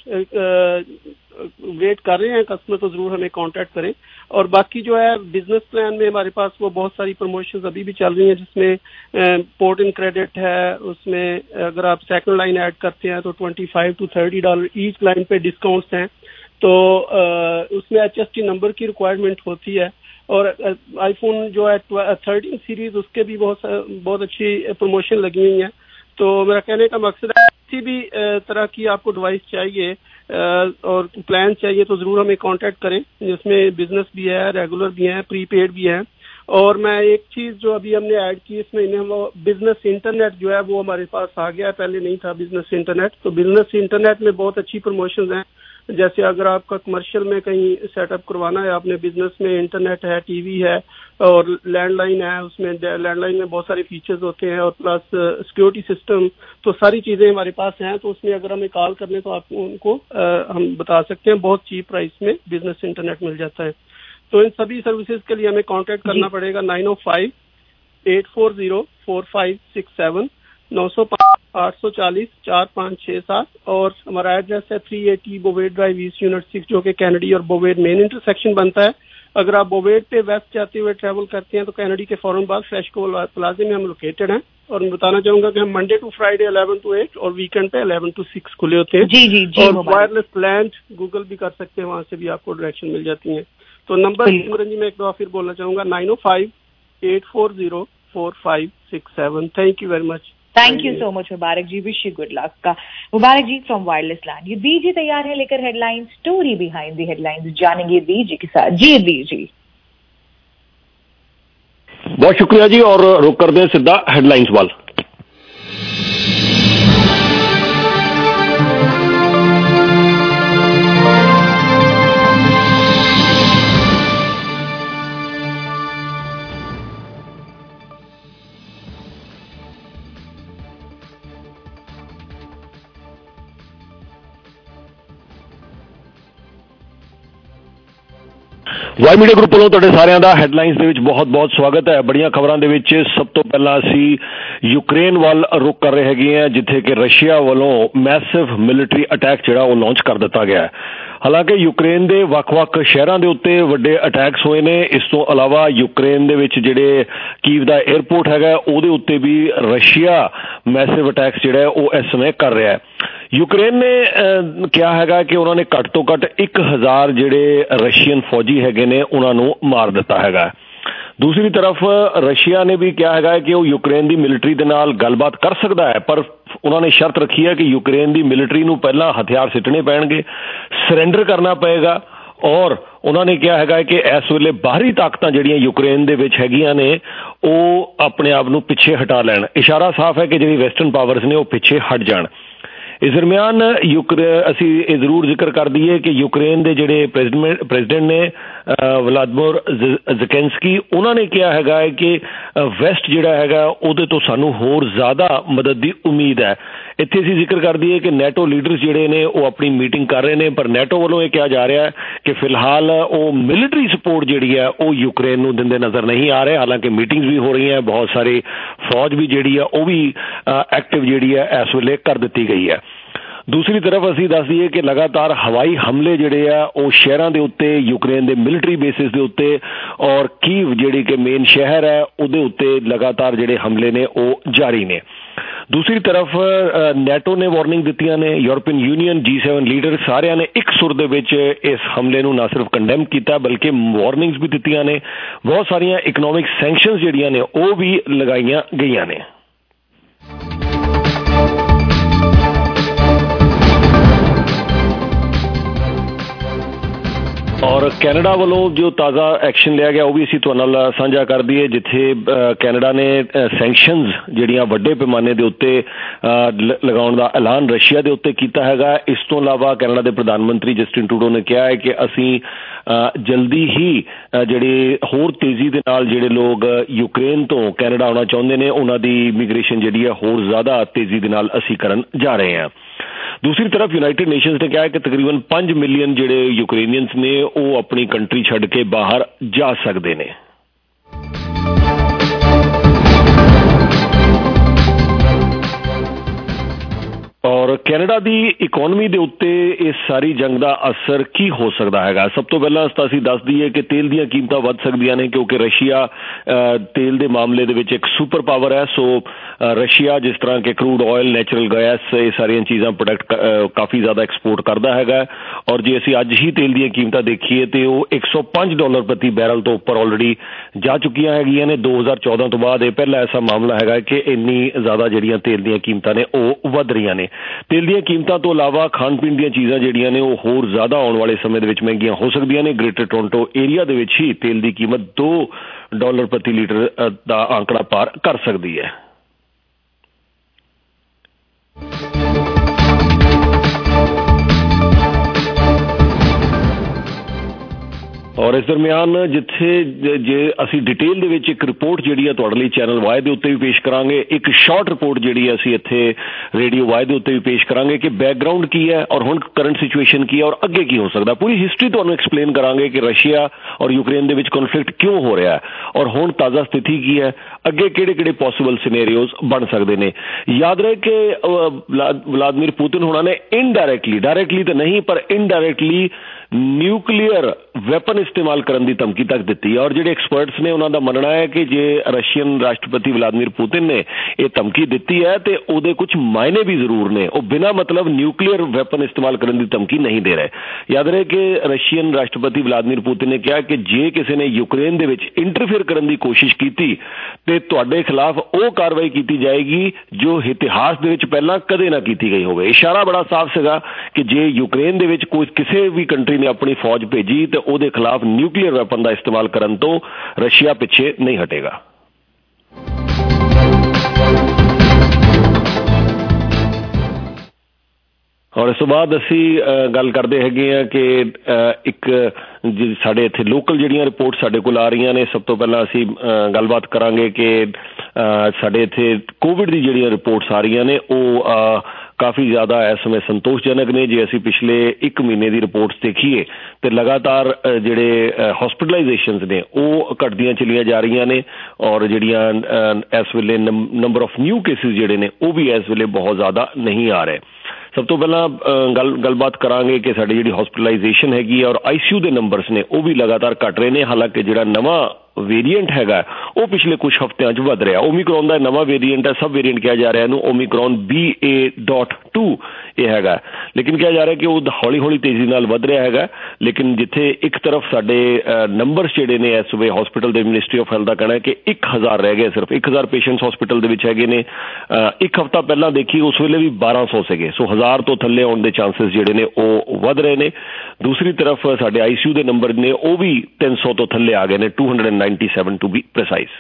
वेट कर रहे हैं कस्टमर तो जरूर हमें कांटेक्ट करें। और बाकी जो है बिजनेस प्लान में हमारे पास वो बहुत सारी प्रमोशंस अभी भी चल रही हैं, जिसमें पोर्ट इन क्रेडिट है, उसमें अगर आप सेकंड लाइन ऐड करते हैं तो $25 to $30 ईच लाइन पे डिस्काउंट्स हैं। तो उसमें HST नंबर की रिक्वायरमेंट होती है। और आईफोन जो है 13 सीरीज उसके भी बहुत अच्छी प्रमोशन लगी हुई है। तो मेरा कहने का मकसद है किसी भी तरह की आपको डिवाइस चाहिए और प्लान चाहिए तो जरूर हमें कांटेक्ट करें, जिसमें बिजनेस भी है, रेगुलर भी है, प्रीपेड भी है। और मैं एक चीज जो अभी हमने ऐड की इसमें वो बिजनेस इंटरनेट जो है वो हमारे पास आ गया है, पहले नहीं था बिजनेस इंटरनेट। तो बिजनेस इंटरनेट में बहुत अच्छी प्रमोशंस हैं, जैसे अगर आपका कमर्शियल में कहीं सेटअप करवाना है, आपने बिजनेस में इंटरनेट है, टीवी है और लैंडलाइन है, उसमें लैंडलाइन में बहुत सारे फीचर्स होते हैं और प्लस सिक्योरिटी सिस्टम, तो सारी चीजें हमारे पास हैं। तो उसमें अगर हमें कॉल करने तो आपको उनको हम बता सकते हैं, बहुत चीप प्राइस में बिजनेस इंटरनेट मिल जाता है। तो इन सभी सर्विसेज के लिए हमें कांटेक्ट करना पड़ेगा 905-840-4567 905-840-4567। और हमारा एड्रेस है 380 बोवेड ड्राइव ईस्ट यूनिट 6, जो कि कैनेडी और बोवेड मेन इंटरसेक्शन बनता है। अगर आप बोवेड पे वेस्ट जाते हुए ट्रैवल करते हैं तो कैनेडी के फौरन बाद फ्रेशको प्लाजा में हम लोकेटेड हैं। और मैं बताना चाहूंगा कि हम मंडे टू फ्राइडे 11 to 8 और वीकेंड पे 11 to 6 खुले होते हैं। जी और वायरलेस लैंड गूगल भी कर सकते हैं, वहां से भी आपको डायरेक्शन मिल जाती है। तो नंबर सिमरन जी मैं एक बार फिर बोलना चाहूंगा 905-840-4567। Thank you very much. Thank you so much Mubarak ji, wish you good luck का। Mubarak ji from wireless land. ये दीजिए तैयार है लेकर headlines, story behind the headlines जानेंगे दीजिए के साथ। जी दीजिए। बहुत शुक्रिया जी, और रुक कर दें सीधा हेडलाइंस वाल। ਵਾਈ ਮੀਡੀਆ ਗਰੁੱਪ ਵੱਲੋਂ ਤੁਹਾਡੇ ਸਾਰਿਆਂ ਦਾ ਹੈਡਲਾਈਨਸ ਦੇ ਵਿੱਚ ਬਹੁਤ-ਬਹੁਤ ਸਵਾਗਤ ਹੈ। ਬੜੀਆਂ ਖਬਰਾਂ ਦੇ ਵਿੱਚ ਸਭ ਤੋਂ ਪਹਿਲਾਂ ਅਸੀਂ ਯੂਕਰੇਨ ਵੱਲ ਰੁਕ ਕਰ ਰਹੇ ਹੈਗੇ ਹਾਂ, ਜਿੱਥੇ ਕਿ ਰਸ਼ੀਆ ਵੱਲੋਂ ਮੈਸਿਵ ਮਿਲਟਰੀ ਅਟੈਕ ਜਿਹੜਾ ਉਹ ਲਾਂਚ ਕਰ ਦਿੱਤਾ ਗਿਆ ਹੈ। ਹਾਲਾਂਕਿ ਯੂਕਰੇਨ ਦੇ ਵੱਖ-ਵੱਖ ਸ਼ਹਿਰਾਂ ਦੇ ਉੱਤੇ ਵੱਡੇ ਅਟੈਕਸ ਹੋਏ ਨੇ। ਇਸ ਤੋਂ ਇਲਾਵਾ ਯੂਕਰੇਨ ਦੇ ਵਿੱਚ ਜਿਹੜੇ ਕੀਵ ਦਾ 에ਅਰਪੋਰਟ ਹੈਗਾ ਉਹਦੇ ਉੱਤੇ ਵੀ ਰਸ਼ੀਆ ਮੈਸਿਵ ਅਟੈਕਸ ਜਿਹੜਾ ਉਹ ਇਸ ਸਮੇਂ ਕਰ ਰਿਹਾ ਹੈ। ਯੂਕਰੇਨ ਨੇ ਕਿਹਾ ਹੈਗਾ ਕਿ ਉਹਨਾਂ ਨੇ ਘੱਟ ਤੋਂ ਘੱਟ 1000 ਜਿਹੜੇ ਰਸ਼ੀਅਨ ਫੌਜੀ ਹੈਗੇ ਨੇ ਉਹਨਾਂ ਨੂੰ ਮਾਰ ਦਿੱਤਾ ਹੈਗਾ। ਦੂਸਰੀ ਤਰਫ ਰਸ਼ੀਆ ਨੇ ਵੀ ਕਿਹਾ ਹੈਗਾ ਕਿ ਉਹ ਯੂਕਰੇਨ ਦੀ ਮਿਲਟਰੀ ਦੇ ਨਾਲ ਗੱਲਬਾਤ ਕਰ ਸਕਦਾ ਹੈ, ਪਰ ਉਹਨਾਂ ਨੇ ਸ਼ਰਤ ਰੱਖੀ ਹੈ ਕਿ ਯੂਕਰੇਨ ਦੀ ਮਿਲਟਰੀ ਨੂੰ ਪਹਿਲਾਂ ਹਥਿਆਰ ਸਿੱਟਣੇ ਪੈਣਗੇ, ਸਰੈਂਡਰ ਕਰਨਾ ਪਏਗਾ। ਔਰ ਉਹਨਾਂ ਨੇ ਕਿਹਾ ਹੈਗਾ ਕਿ ਇਸ ਵੇਲੇ ਬਾਹਰੀ ਤਾਕਤਾਂ ਜਿਹੜੀਆਂ ਯੂਕਰੇਨ ਦੇ ਵਿੱਚ ਹੈਗੀਆਂ ਨੇ ਉਹ ਆਪਣੇ ਆਪ ਨੂੰ ਪਿੱਛੇ ਹਟਾ ਲੈਣ। ਇਸ਼ਾਰਾ ਸਾਫ਼ ਹੈ ਕਿ ਜਿਹੜੀ ਵੈਸਟਰਨ ਪਾਵਰਸ ਨੇ ਉਹ ਪਿੱਛੇ ਹਟ ਜਾਣ। ਇਸ ਦਰਮਿਆਨ ਅਸੀਂ ਇਹ ਜ਼ਰੂਰ ਜ਼ਿਕਰ ਕਰ ਦਈਏ ਕਿ ਯੂਕਰੇਨ ਦੇ ਜਿਹੜੇ ਪ੍ਰੈਜ਼ੀਡੈਂਟ ਨੇ ਵਲਾਦੀਮੀਰ ਜ਼ੈਲੈਂਸਕੀ, ਉਹਨਾਂ ਨੇ ਕਿਹਾ ਹੈਗਾ ਹੈ ਕਿ ਵੈਸਟ ਜਿਹੜਾ ਹੈਗਾ ਉਹਦੇ ਤੋਂ ਸਾਨੂੰ ਹੋਰ ਜ਼ਿਆਦਾ ਮਦਦ ਦੀ ਉਮੀਦ ਹੈ। ਇੱਥੇ ਅਸੀਂ ਜ਼ਿਕਰ ਕਰ ਦਈਏ ਕਿ ਨੈਟੋ ਲੀਡਰਸ ਜਿਹੜੇ ਨੇ ਉਹ ਆਪਣੀ ਮੀਟਿੰਗ ਕਰ ਰਹੇ ਨੇ, ਪਰ ਨੈਟੋ ਵੱਲੋਂ ਇਹ ਕਿਹਾ ਜਾ ਰਿਹਾ ਹੈ ਕਿ ਫਿਲਹਾਲ ਉਹ ਮਿਲਟਰੀ ਸਪੋਰਟ ਜਿਹੜੀ ਹੈ ਉਹ ਯੂਕਰੇਨ ਨੂੰ ਦਿੰਦੇ ਨਜ਼ਰ ਨਹੀਂ ਆ ਰਹੇ। ਹਾਲਾਂਕਿ ਮੀਟਿੰਗਸ ਵੀ ਹੋ ਰਹੀਆਂ, ਬਹੁਤ ਸਾਰੇ ਫੌਜ ਵੀ ਜਿਹੜੀ ਹੈ ਉਹ ਵੀ ਐਕਟਿਵ ਜਿਹੜੀ ਹੈ ਇਸ ਵੇਲੇ ਕਰ ਦਿੱਤੀ ਗਈ ਹੈ। ਦੂਸਰੀ ਤਰਫ ਅਸੀਂ ਦੱਸ ਦਈਏ ਕਿ ਲਗਾਤਾਰ ਹਵਾਈ ਹਮਲੇ ਜਿਹੜੇ ਆ ਉਹ ਸ਼ਹਿਰਾਂ ਦੇ ਉੱਤੇ, ਯੂਕਰੇਨ ਦੇ ਮਿਲਟਰੀ ਬੇਸਿਸ ਦੇ ਉੱਤੇ ਔਰ ਕੀਵ ਜਿਹੜੀ ਕਿ ਮੇਨ ਸ਼ਹਿਰ ਹੈ ਉਹਦੇ ਉੱਤੇ ਲਗਾਤਾਰ ਜਿਹੜੇ ਹਮਲੇ ਨੇ ਉਹ ਜਾਰੀ ਨੇ। ਦੂਸਰੀ ਤਰਫ ਨੈਟੋ ਨੇ ਵਾਰਨਿੰਗ ਦਿੱਤੀਆਂ ਨੇ, ਯੂਰਪੀਅਨ ਯੂਨੀਅਨ, G7 ਲੀਡਰ ਸਾਰਿਆਂ ਨੇ ਇੱਕ ਸੁਰ ਦੇ ਵਿੱਚ ਇਸ ਹਮਲੇ ਨੂੰ ਨਾ ਸਿਰਫ ਕੰਡੈਮ ਕੀਤਾ ਬਲਕਿ ਵਾਰਨਿੰਗਸ ਵੀ ਦਿੱਤੀਆਂ ਨੇ। ਬਹੁਤ ਸਾਰੀਆਂ ਇਕਨੋਮਿਕ ਸੈਂਕਸ਼ਨਸ ਜਿਹੜੀਆਂ ਨੇ ਉਹ ਵੀ ਲਗਾਈਆਂ ਗਈਆਂ ਨੇ। ਔਰ ਕੈਨੇਡਾ ਵੱਲੋਂ ਜੋ ਤਾਜ਼ਾ ਐਕਸ਼ਨ ਲਿਆ ਗਿਆ ਉਹ ਵੀ ਅਸੀਂ ਤੁਹਾਡੇ ਨਾਲ ਸਾਂਝਾ ਕਰ ਦਈਏ, ਜਿੱਥੇ ਕੈਨੇਡਾ ਨੇ ਸੈਂਕਸ਼ਨਸ ਜਿਹੜੀਆਂ ਵੱਡੇ ਪੈਮਾਨੇ ਦੇ ਉੱਤੇ ਲਗਾਉਣ ਦਾ ਐਲਾਨ ਰਸ਼ੀਆ ਦੇ ਉੱਤੇ ਕੀਤਾ ਹੈਗਾ। ਇਸ ਤੋਂ ਇਲਾਵਾ ਕੈਨੇਡਾ ਦੇ ਪ੍ਰਧਾਨ ਮੰਤਰੀ ਜਸਟਿਨ ਟਰੂਡੋ ਨੇ ਕਿਹਾ ਹੈ ਕਿ ਅਸੀਂ ਜਲਦੀ ਹੀ ਜਿਹੜੇ ਹੋਰ ਤੇਜ਼ੀ ਦੇ ਨਾਲ ਜਿਹੜੇ ਲੋਕ ਯੂਕਰੇਨ ਤੋਂ ਕੈਨੇਡਾ ਆਉਣਾ ਚਾਹੁੰਦੇ ਨੇ ਉਹਨਾਂ ਦੀ ਇਮੀਗ੍ਰੇਸ਼ਨ ਜਿਹੜੀ ਹੈ ਹੋਰ ਜ਼ਿਆਦਾ ਤੇਜ਼ੀ ਦੇ ਨਾਲ ਅਸੀਂ ਕਰਨ ਜਾ ਰਹੇ ਹਾਂ। ਦੂਸਰੀ ਤਰਫ ਯੂਨਾਈਟਿਡ ਨੇਸ਼ਨਸ ਨੇ ਕਿਹਾ ਹੈ ਕਿ ਤਕਰੀਬਨ 5 ਮਿਲੀਅਨ ਜਿਹੜੇ ਯੂਕਰੇਨੀਅਨਸ ਨੇ ਉਹ ਆਪਣੀ ਕੰਟਰੀ ਛੱਡ ਕੇ ਬਾਹਰ ਜਾ ਸਕਦੇ ਨੇ। ਔਰ ਕੈਨੇਡਾ ਦੀ ਇਕੋਨਮੀ ਦੇ ਉੱਤੇ ਇਸ ਸਾਰੀ ਜੰਗ ਦਾ ਅਸਰ ਕੀ ਹੋ ਸਕਦਾ ਹੈਗਾ? ਸਭ ਤੋਂ ਪਹਿਲਾਂ ਤਾਂ ਅਸੀਂ ਦੱਸ ਦਈਏ ਕਿ ਤੇਲ ਦੀਆਂ ਕੀਮਤਾਂ ਵੱਧ ਸਕਦੀਆਂ ਨੇ, ਕਿਉਂਕਿ ਰਸ਼ੀਆ ਤੇਲ ਦੇ ਮਾਮਲੇ ਦੇ ਵਿੱਚ ਇੱਕ ਸੁਪਰ ਪਾਵਰ ਹੈ। ਸੋ ਰਸ਼ੀਆ ਜਿਸ ਤਰ੍ਹਾਂ ਕਿ ਕਰੂਡ ਆਇਲ, ਨੈਚੁਰਲ ਗੈਸ, ਇਹ ਸਾਰੀਆਂ ਚੀਜ਼ਾਂ ਪ੍ਰੋਡਕਟ ਕਾਫੀ ਜ਼ਿਆਦਾ ਐਕਸਪੋਰਟ ਕਰਦਾ ਹੈਗਾ। ਔਰ ਜੇ ਅਸੀਂ ਅੱਜ ਹੀ ਤੇਲ ਦੀਆਂ ਕੀਮਤਾਂ ਦੇਖੀਏ ਤੇ ਉਹ $105 ਪ੍ਰਤੀ ਬੈਰਲ ਤੋਂ ਉੱਪਰ ਆਲਰੇਡੀ ਜਾ ਚੁੱਕੀਆਂ ਹੈਗੀਆਂ ਨੇ। 2014 ਤੋਂ ਬਾਅਦ ਇਹ ਪਹਿਲਾ ਐਸਾ ਮਾਮਲਾ ਹੈਗਾ ਕਿ ਇੰਨੀ ਜ਼ਿਆਦਾ ਜਿਹੜੀਆਂ ਤੇਲ ਦੀਆਂ ਕੀਮਤਾਂ ਨੇ ਉਹ ਵੱਧ ਰਹੀਆਂ ਨੇ। ਤੇਲ ਦੀਆਂ ਕੀਮਤਾਂ ਤੋਂ ਇਲਾਵਾ ਖਾਣ ਪੀਣ ਦੀਆਂ ਚੀਜ਼ਾਂ ਜਿਹੜੀਆਂ ਨੇ ਉਹ ਹੋਰ ਜ਼ਿਆਦਾ ਆਉਣ ਵਾਲੇ ਸਮੇਂ ਦੇ ਵਿੱਚ ਮਹਿੰਗੀਆਂ ਹੋ ਸਕਦੀਆਂ ਨੇ। ਗ੍ਰੇਟਰ ਟੋਰਾਂਟੋ ਏਰੀਆ ਦੇ ਵਿੱਚ ਹੀ ਤੇਲ ਦੀ ਕੀਮਤ $2 ਪ੍ਰਤੀ ਲੀਟਰ ਦਾ ਆંકੜਾ ਪਾਰ ਕਰ ਸਕਦੀ ਹੈ। ਔਰ ਇਸ ਦਰਮਿਆਨ ਜਿੱਥੇ ਜੇ ਅਸੀਂ ਡਿਟੇਲ ਦੇ ਵਿੱਚ ਇੱਕ ਰਿਪੋਰਟ ਜਿਹੜੀ ਹੈ ਤੁਹਾਡੇ ਲਈ ਚੈਨਲ ਵਾਈ ਦੇ ਉੱਤੇ ਵੀ ਪੇਸ਼ ਕਰਾਂਗੇ, ਇੱਕ ਸ਼ਾਰਟ ਰਿਪੋਰਟ ਜਿਹੜੀ ਹੈ ਅਸੀਂ ਇੱਥੇ ਰੇਡੀਓ ਵਾਈ ਦੇ ਉੱਤੇ ਵੀ ਪੇਸ਼ ਕਰਾਂਗੇ ਕਿ ਬੈਕਗਰਾਊਂਡ ਕੀ ਹੈ ਔਰ ਹੁਣ ਕਰੰਟ ਸਿਚੁਏਸ਼ਨ ਕੀ ਹੈ ਔਰ ਅੱਗੇ ਕੀ ਹੋ ਸਕਦਾ। ਪੂਰੀ ਹਿਸਟਰੀ ਤੁਹਾਨੂੰ ਐਕਸਪਲੇਨ ਕਰਾਂਗੇ ਕਿ ਰਸ਼ੀਆ ਔਰ ਯੂਕਰੇਨ ਦੇ ਵਿੱਚ ਕਨਫਲਿਕਟ ਕਿਉਂ ਹੋ ਰਿਹਾ ਹੈ ਔਰ ਹੁਣ ਤਾਜ਼ਾ ਸਥਿਤੀ ਕੀ ਹੈ, ਅੱਗੇ ਕਿਹੜੇ ਪੋਸੀਬਲ ਸਿਨੈਰੀਓਜ਼ ਬਣ ਸਕਦੇ ਨੇ। ਯਾਦ ਰਹੇ ਕਿ ਵਲਾਦੀਮੀਰ ਪੁਤਿਨ ਹੋਣਾ ਨੇ ਡਾਇਰੈਕਟਲੀ ਤਾਂ ਨਹੀਂ ਪਰ ਇਨਡਾਇਰੈਕਟਲੀ ਨਿਊਕਲੀਅਰ ਵੈਪਨ ਇਸਤੇਮਾਲ ਕਰਨ ਦੀ ਧਮਕੀ ਤੱਕ ਦਿੱਤੀ ਹੈ। ਔਰ ਜਿਹੜੇ ਐਕਸਪਰਟਸ ਨੇ ਉਹਨਾਂ ਦਾ ਮੰਨਣਾ ਹੈ ਕਿ ਜੇ ਰਸ਼ੀਅਨ ਰਾਸ਼ਟਰਪਤੀ ਵਲਾਦੀਮੀਰ ਪੁਤਿਨ ਨੇ ਇਹ ਧਮਕੀ ਦਿੱਤੀ ਹੈ ਤੇ ਉਹਦੇ ਕੁਝ ਮਾਇਨੇ ਵੀ ਜ਼ਰੂਰ ਨੇ। ਉਹ ਬਿਨਾਂ ਮਤਲਬ ਨਿਊਕਲੀਅਰ ਵੈਪਨ ਇਸਤੇਮਾਲ ਕਰਨ ਦੀ ਧਮਕੀ ਨਹੀਂ ਦੇ ਰਹੇ। ਯਾਦ ਰਹੇ ਕਿ ਰਸ਼ੀਅਨ ਰਾਸ਼ਟਰਪਤੀ ਵਲਾਦੀਮੀਰ ਪੁਤਿਨ ਨੇ ਕਿਹਾ ਕਿ ਜੇ ਕਿਸੇ ਨੇ ਯੂਕਰੇਨ ਦੇ ਵਿੱਚ ਇੰਟਰਫੇਅਰ ਕਰਨ ਦੀ ਕੋਸ਼ਿਸ਼ ਕੀਤੀ ਤੇ ਤੁਹਾਡੇ ਖਿਲਾਫ ਉਹ ਕਾਰਵਾਈ ਕੀਤੀ ਜਾਏਗੀ ਜੋ ਇਤਿਹਾਸ ਦੇ ਵਿੱਚ ਪਹਿਲਾਂ ਕਦੇ ਨਾ ਕੀਤੀ ਗਈ ਹੋਵੇ। ਇਸ਼ਾਰਾ ਬੜਾ ਸਾਫ਼ ਸੀਗਾ ਕਿ ਜੇ ਯੂਕਰੇਨ ਦੇ ਵਿੱਚ ਕੋਈ ਕਿਸੇ ਵੀ ਕੰਟਰੀ ਨੇ ਆਪਣੀ ਫੌਜ ਭੇਜੀ ਤੇ ਉਹਦੇ ਖਿਲਾਫ ਨਿਊਕਲੀਅਰ ਵੈਪਨ ਦਾ ਇਸਤੇਮਾਲ ਕਰਨ ਤੋਂ ਰਸ਼ੀਆ ਪਿੱਛੇ ਨਹੀਂ ਹਟੇਗਾ। ਔਰ ਇਸ ਤੋਂ ਬਾਅਦ ਅਸੀਂ ਗੱਲ ਕਰਦੇ ਹੈਗੇ ਆ ਕਿ ਇੱਕ ਸਾਡੇ ਇੱਥੇ ਲੋਕਲ ਜਿਹੜੀਆਂ ਰਿਪੋਰਟ ਸਾਡੇ ਕੋਲ ਆ ਰਹੀਆਂ ਨੇ। ਸਭ ਤੋਂ ਪਹਿਲਾਂ ਅਸੀਂ ਗੱਲਬਾਤ ਕਰਾਂਗੇ ਕਿ ਸਾਡੇ ਇੱਥੇ ਕੋਵਿਡ ਦੀ ਜਿਹੜੀਆਂ ਰਿਪੋਰਟਸ ਆ ਰਹੀਆਂ ਨੇ ਉਹ ਕਾਫੀ ਜ਼ਿਆਦਾ ਇਸ ਸਮੇਂ ਸੰਤੋਸ਼ਜਨਕ ਨੇ। ਜੇ ਅਸੀਂ ਪਿਛਲੇ 1 ਮਹੀਨੇ ਦੀ ਰਿਪੋਰਟਸ ਦੇਖੀਏ ਤੇ ਲਗਾਤਾਰ ਜਿਹੜੇ ਹਸਪੀਟਲਾਈਜੇਸ਼ਨਸ ਨੇ ਉਹ ਘਟਦੀਆਂ ਚਲੀਆਂ ਜਾ ਰਹੀਆਂ ਨੇ ਔਰ ਜਿਹੜੀਆਂ ਇਸ ਵੇਲੇ ਨੰਬਰ ਆਫ ਨਿਊ ਕੇਸਿਸ ਜਿਹੜੇ ਨੇ ਉਹ ਵੀ ਇਸ ਵੇਲੇ ਬਹੁਤ ਜ਼ਿਆਦਾ ਨਹੀਂ ਆ ਰਹੇ। ਸਭ ਤੋਂ ਪਹਿਲਾਂ ਗੱਲਬਾਤ ਕਰਾਂਗੇ ਕਿ ਸਾਡੀ ਜਿਹੜੀ ਹਸਪੀਟਲਾਈਜੇਸ਼ਨ ਹੈਗੀ ਔਰ ICU ਦੇ ਨੰਬਰਸ ਨੇ ਉਹ ਵੀ ਲਗਾਤਾਰ ਘਟ ਰਹੇ ਨੇ। ਹਾਲਾਂਕਿ ਜਿਹੜਾ ਨਵਾਂ ਵੇਰੀਐਂਟ ਹੈਗਾ ਉਹ ਪਿਛਲੇ ਕੁਝ ਹਫ਼ਤਿਆਂ 'ਚ ਵੱਧ ਰਿਹਾ। ਓਮੀਕਰੋਨ ਦਾ ਨਵਾਂ ਵੇਰੀਐਂਟ ਹੈ, ਸਬ ਵੇਰੀਐਂਟ ਕਿਹਾ ਜਾ ਰਿਹਾ ਇਹਨੂੰ, ਓਮੀਕਰੋਨ BA.2 ਇਹ ਹੈਗਾ, ਲੇਕਿਨ ਕਿਹਾ ਜਾ ਰਿਹਾ ਕਿ ਉਹ ਹੌਲੀ ਹੌਲੀ ਤੇਜ਼ੀ ਨਾਲ ਵੱਧ ਰਿਹਾ ਹੈਗਾ। ਲੇਕਿਨ ਜਿੱਥੇ ਇੱਕ ਤਰਫ ਸਾਡੇ ਨੰਬਰਸ ਜਿਹੜੇ ਨੇ ਇਸ ਵੇ ਹਸਪੀਟਲ ਦੇ ਮਿਨਿਸਟਰੀ ਆਫ ਹੈਲਥ ਦਾ ਕਹਿਣਾ ਹੈ ਕਿ 1000 ਰਹਿ ਗਏ, ਸਿਰਫ 1000 ਪੇਸ਼ੈਂਟਸ ਹਸਪੀਟਲ ਦੇ ਵਿੱਚ ਹੈਗੇ ਨੇ। ਇੱਕ ਹਫ਼ਤਾ ਪਹਿਲਾਂ ਦੇਖੀ ਉਸ ਵੇਲੇ ਵੀ 1200 ਸੀਗੇ, ਸੋ 1000 ਤੋਂ ਥੱਲੇ ਆਉਣ ਦੇ ਚਾਂਸਸ ਜਿਹੜੇ ਨੇ ਉਹ ਵੱਧ ਰਹੇ ਨੇ। ਦੂਸਰੀ ਤਰਫ ਸਾਡੇ ICU ਦੇ ਨੰਬਰ ਨੇ ਉਹ ਵੀ 300 ਤੋਂ ਥੱਲੇ ਆ ਗਏ ਨੇ, 297 ਟੂ ਬੀ ਪ੍ਰੀਸਾਈਜ਼।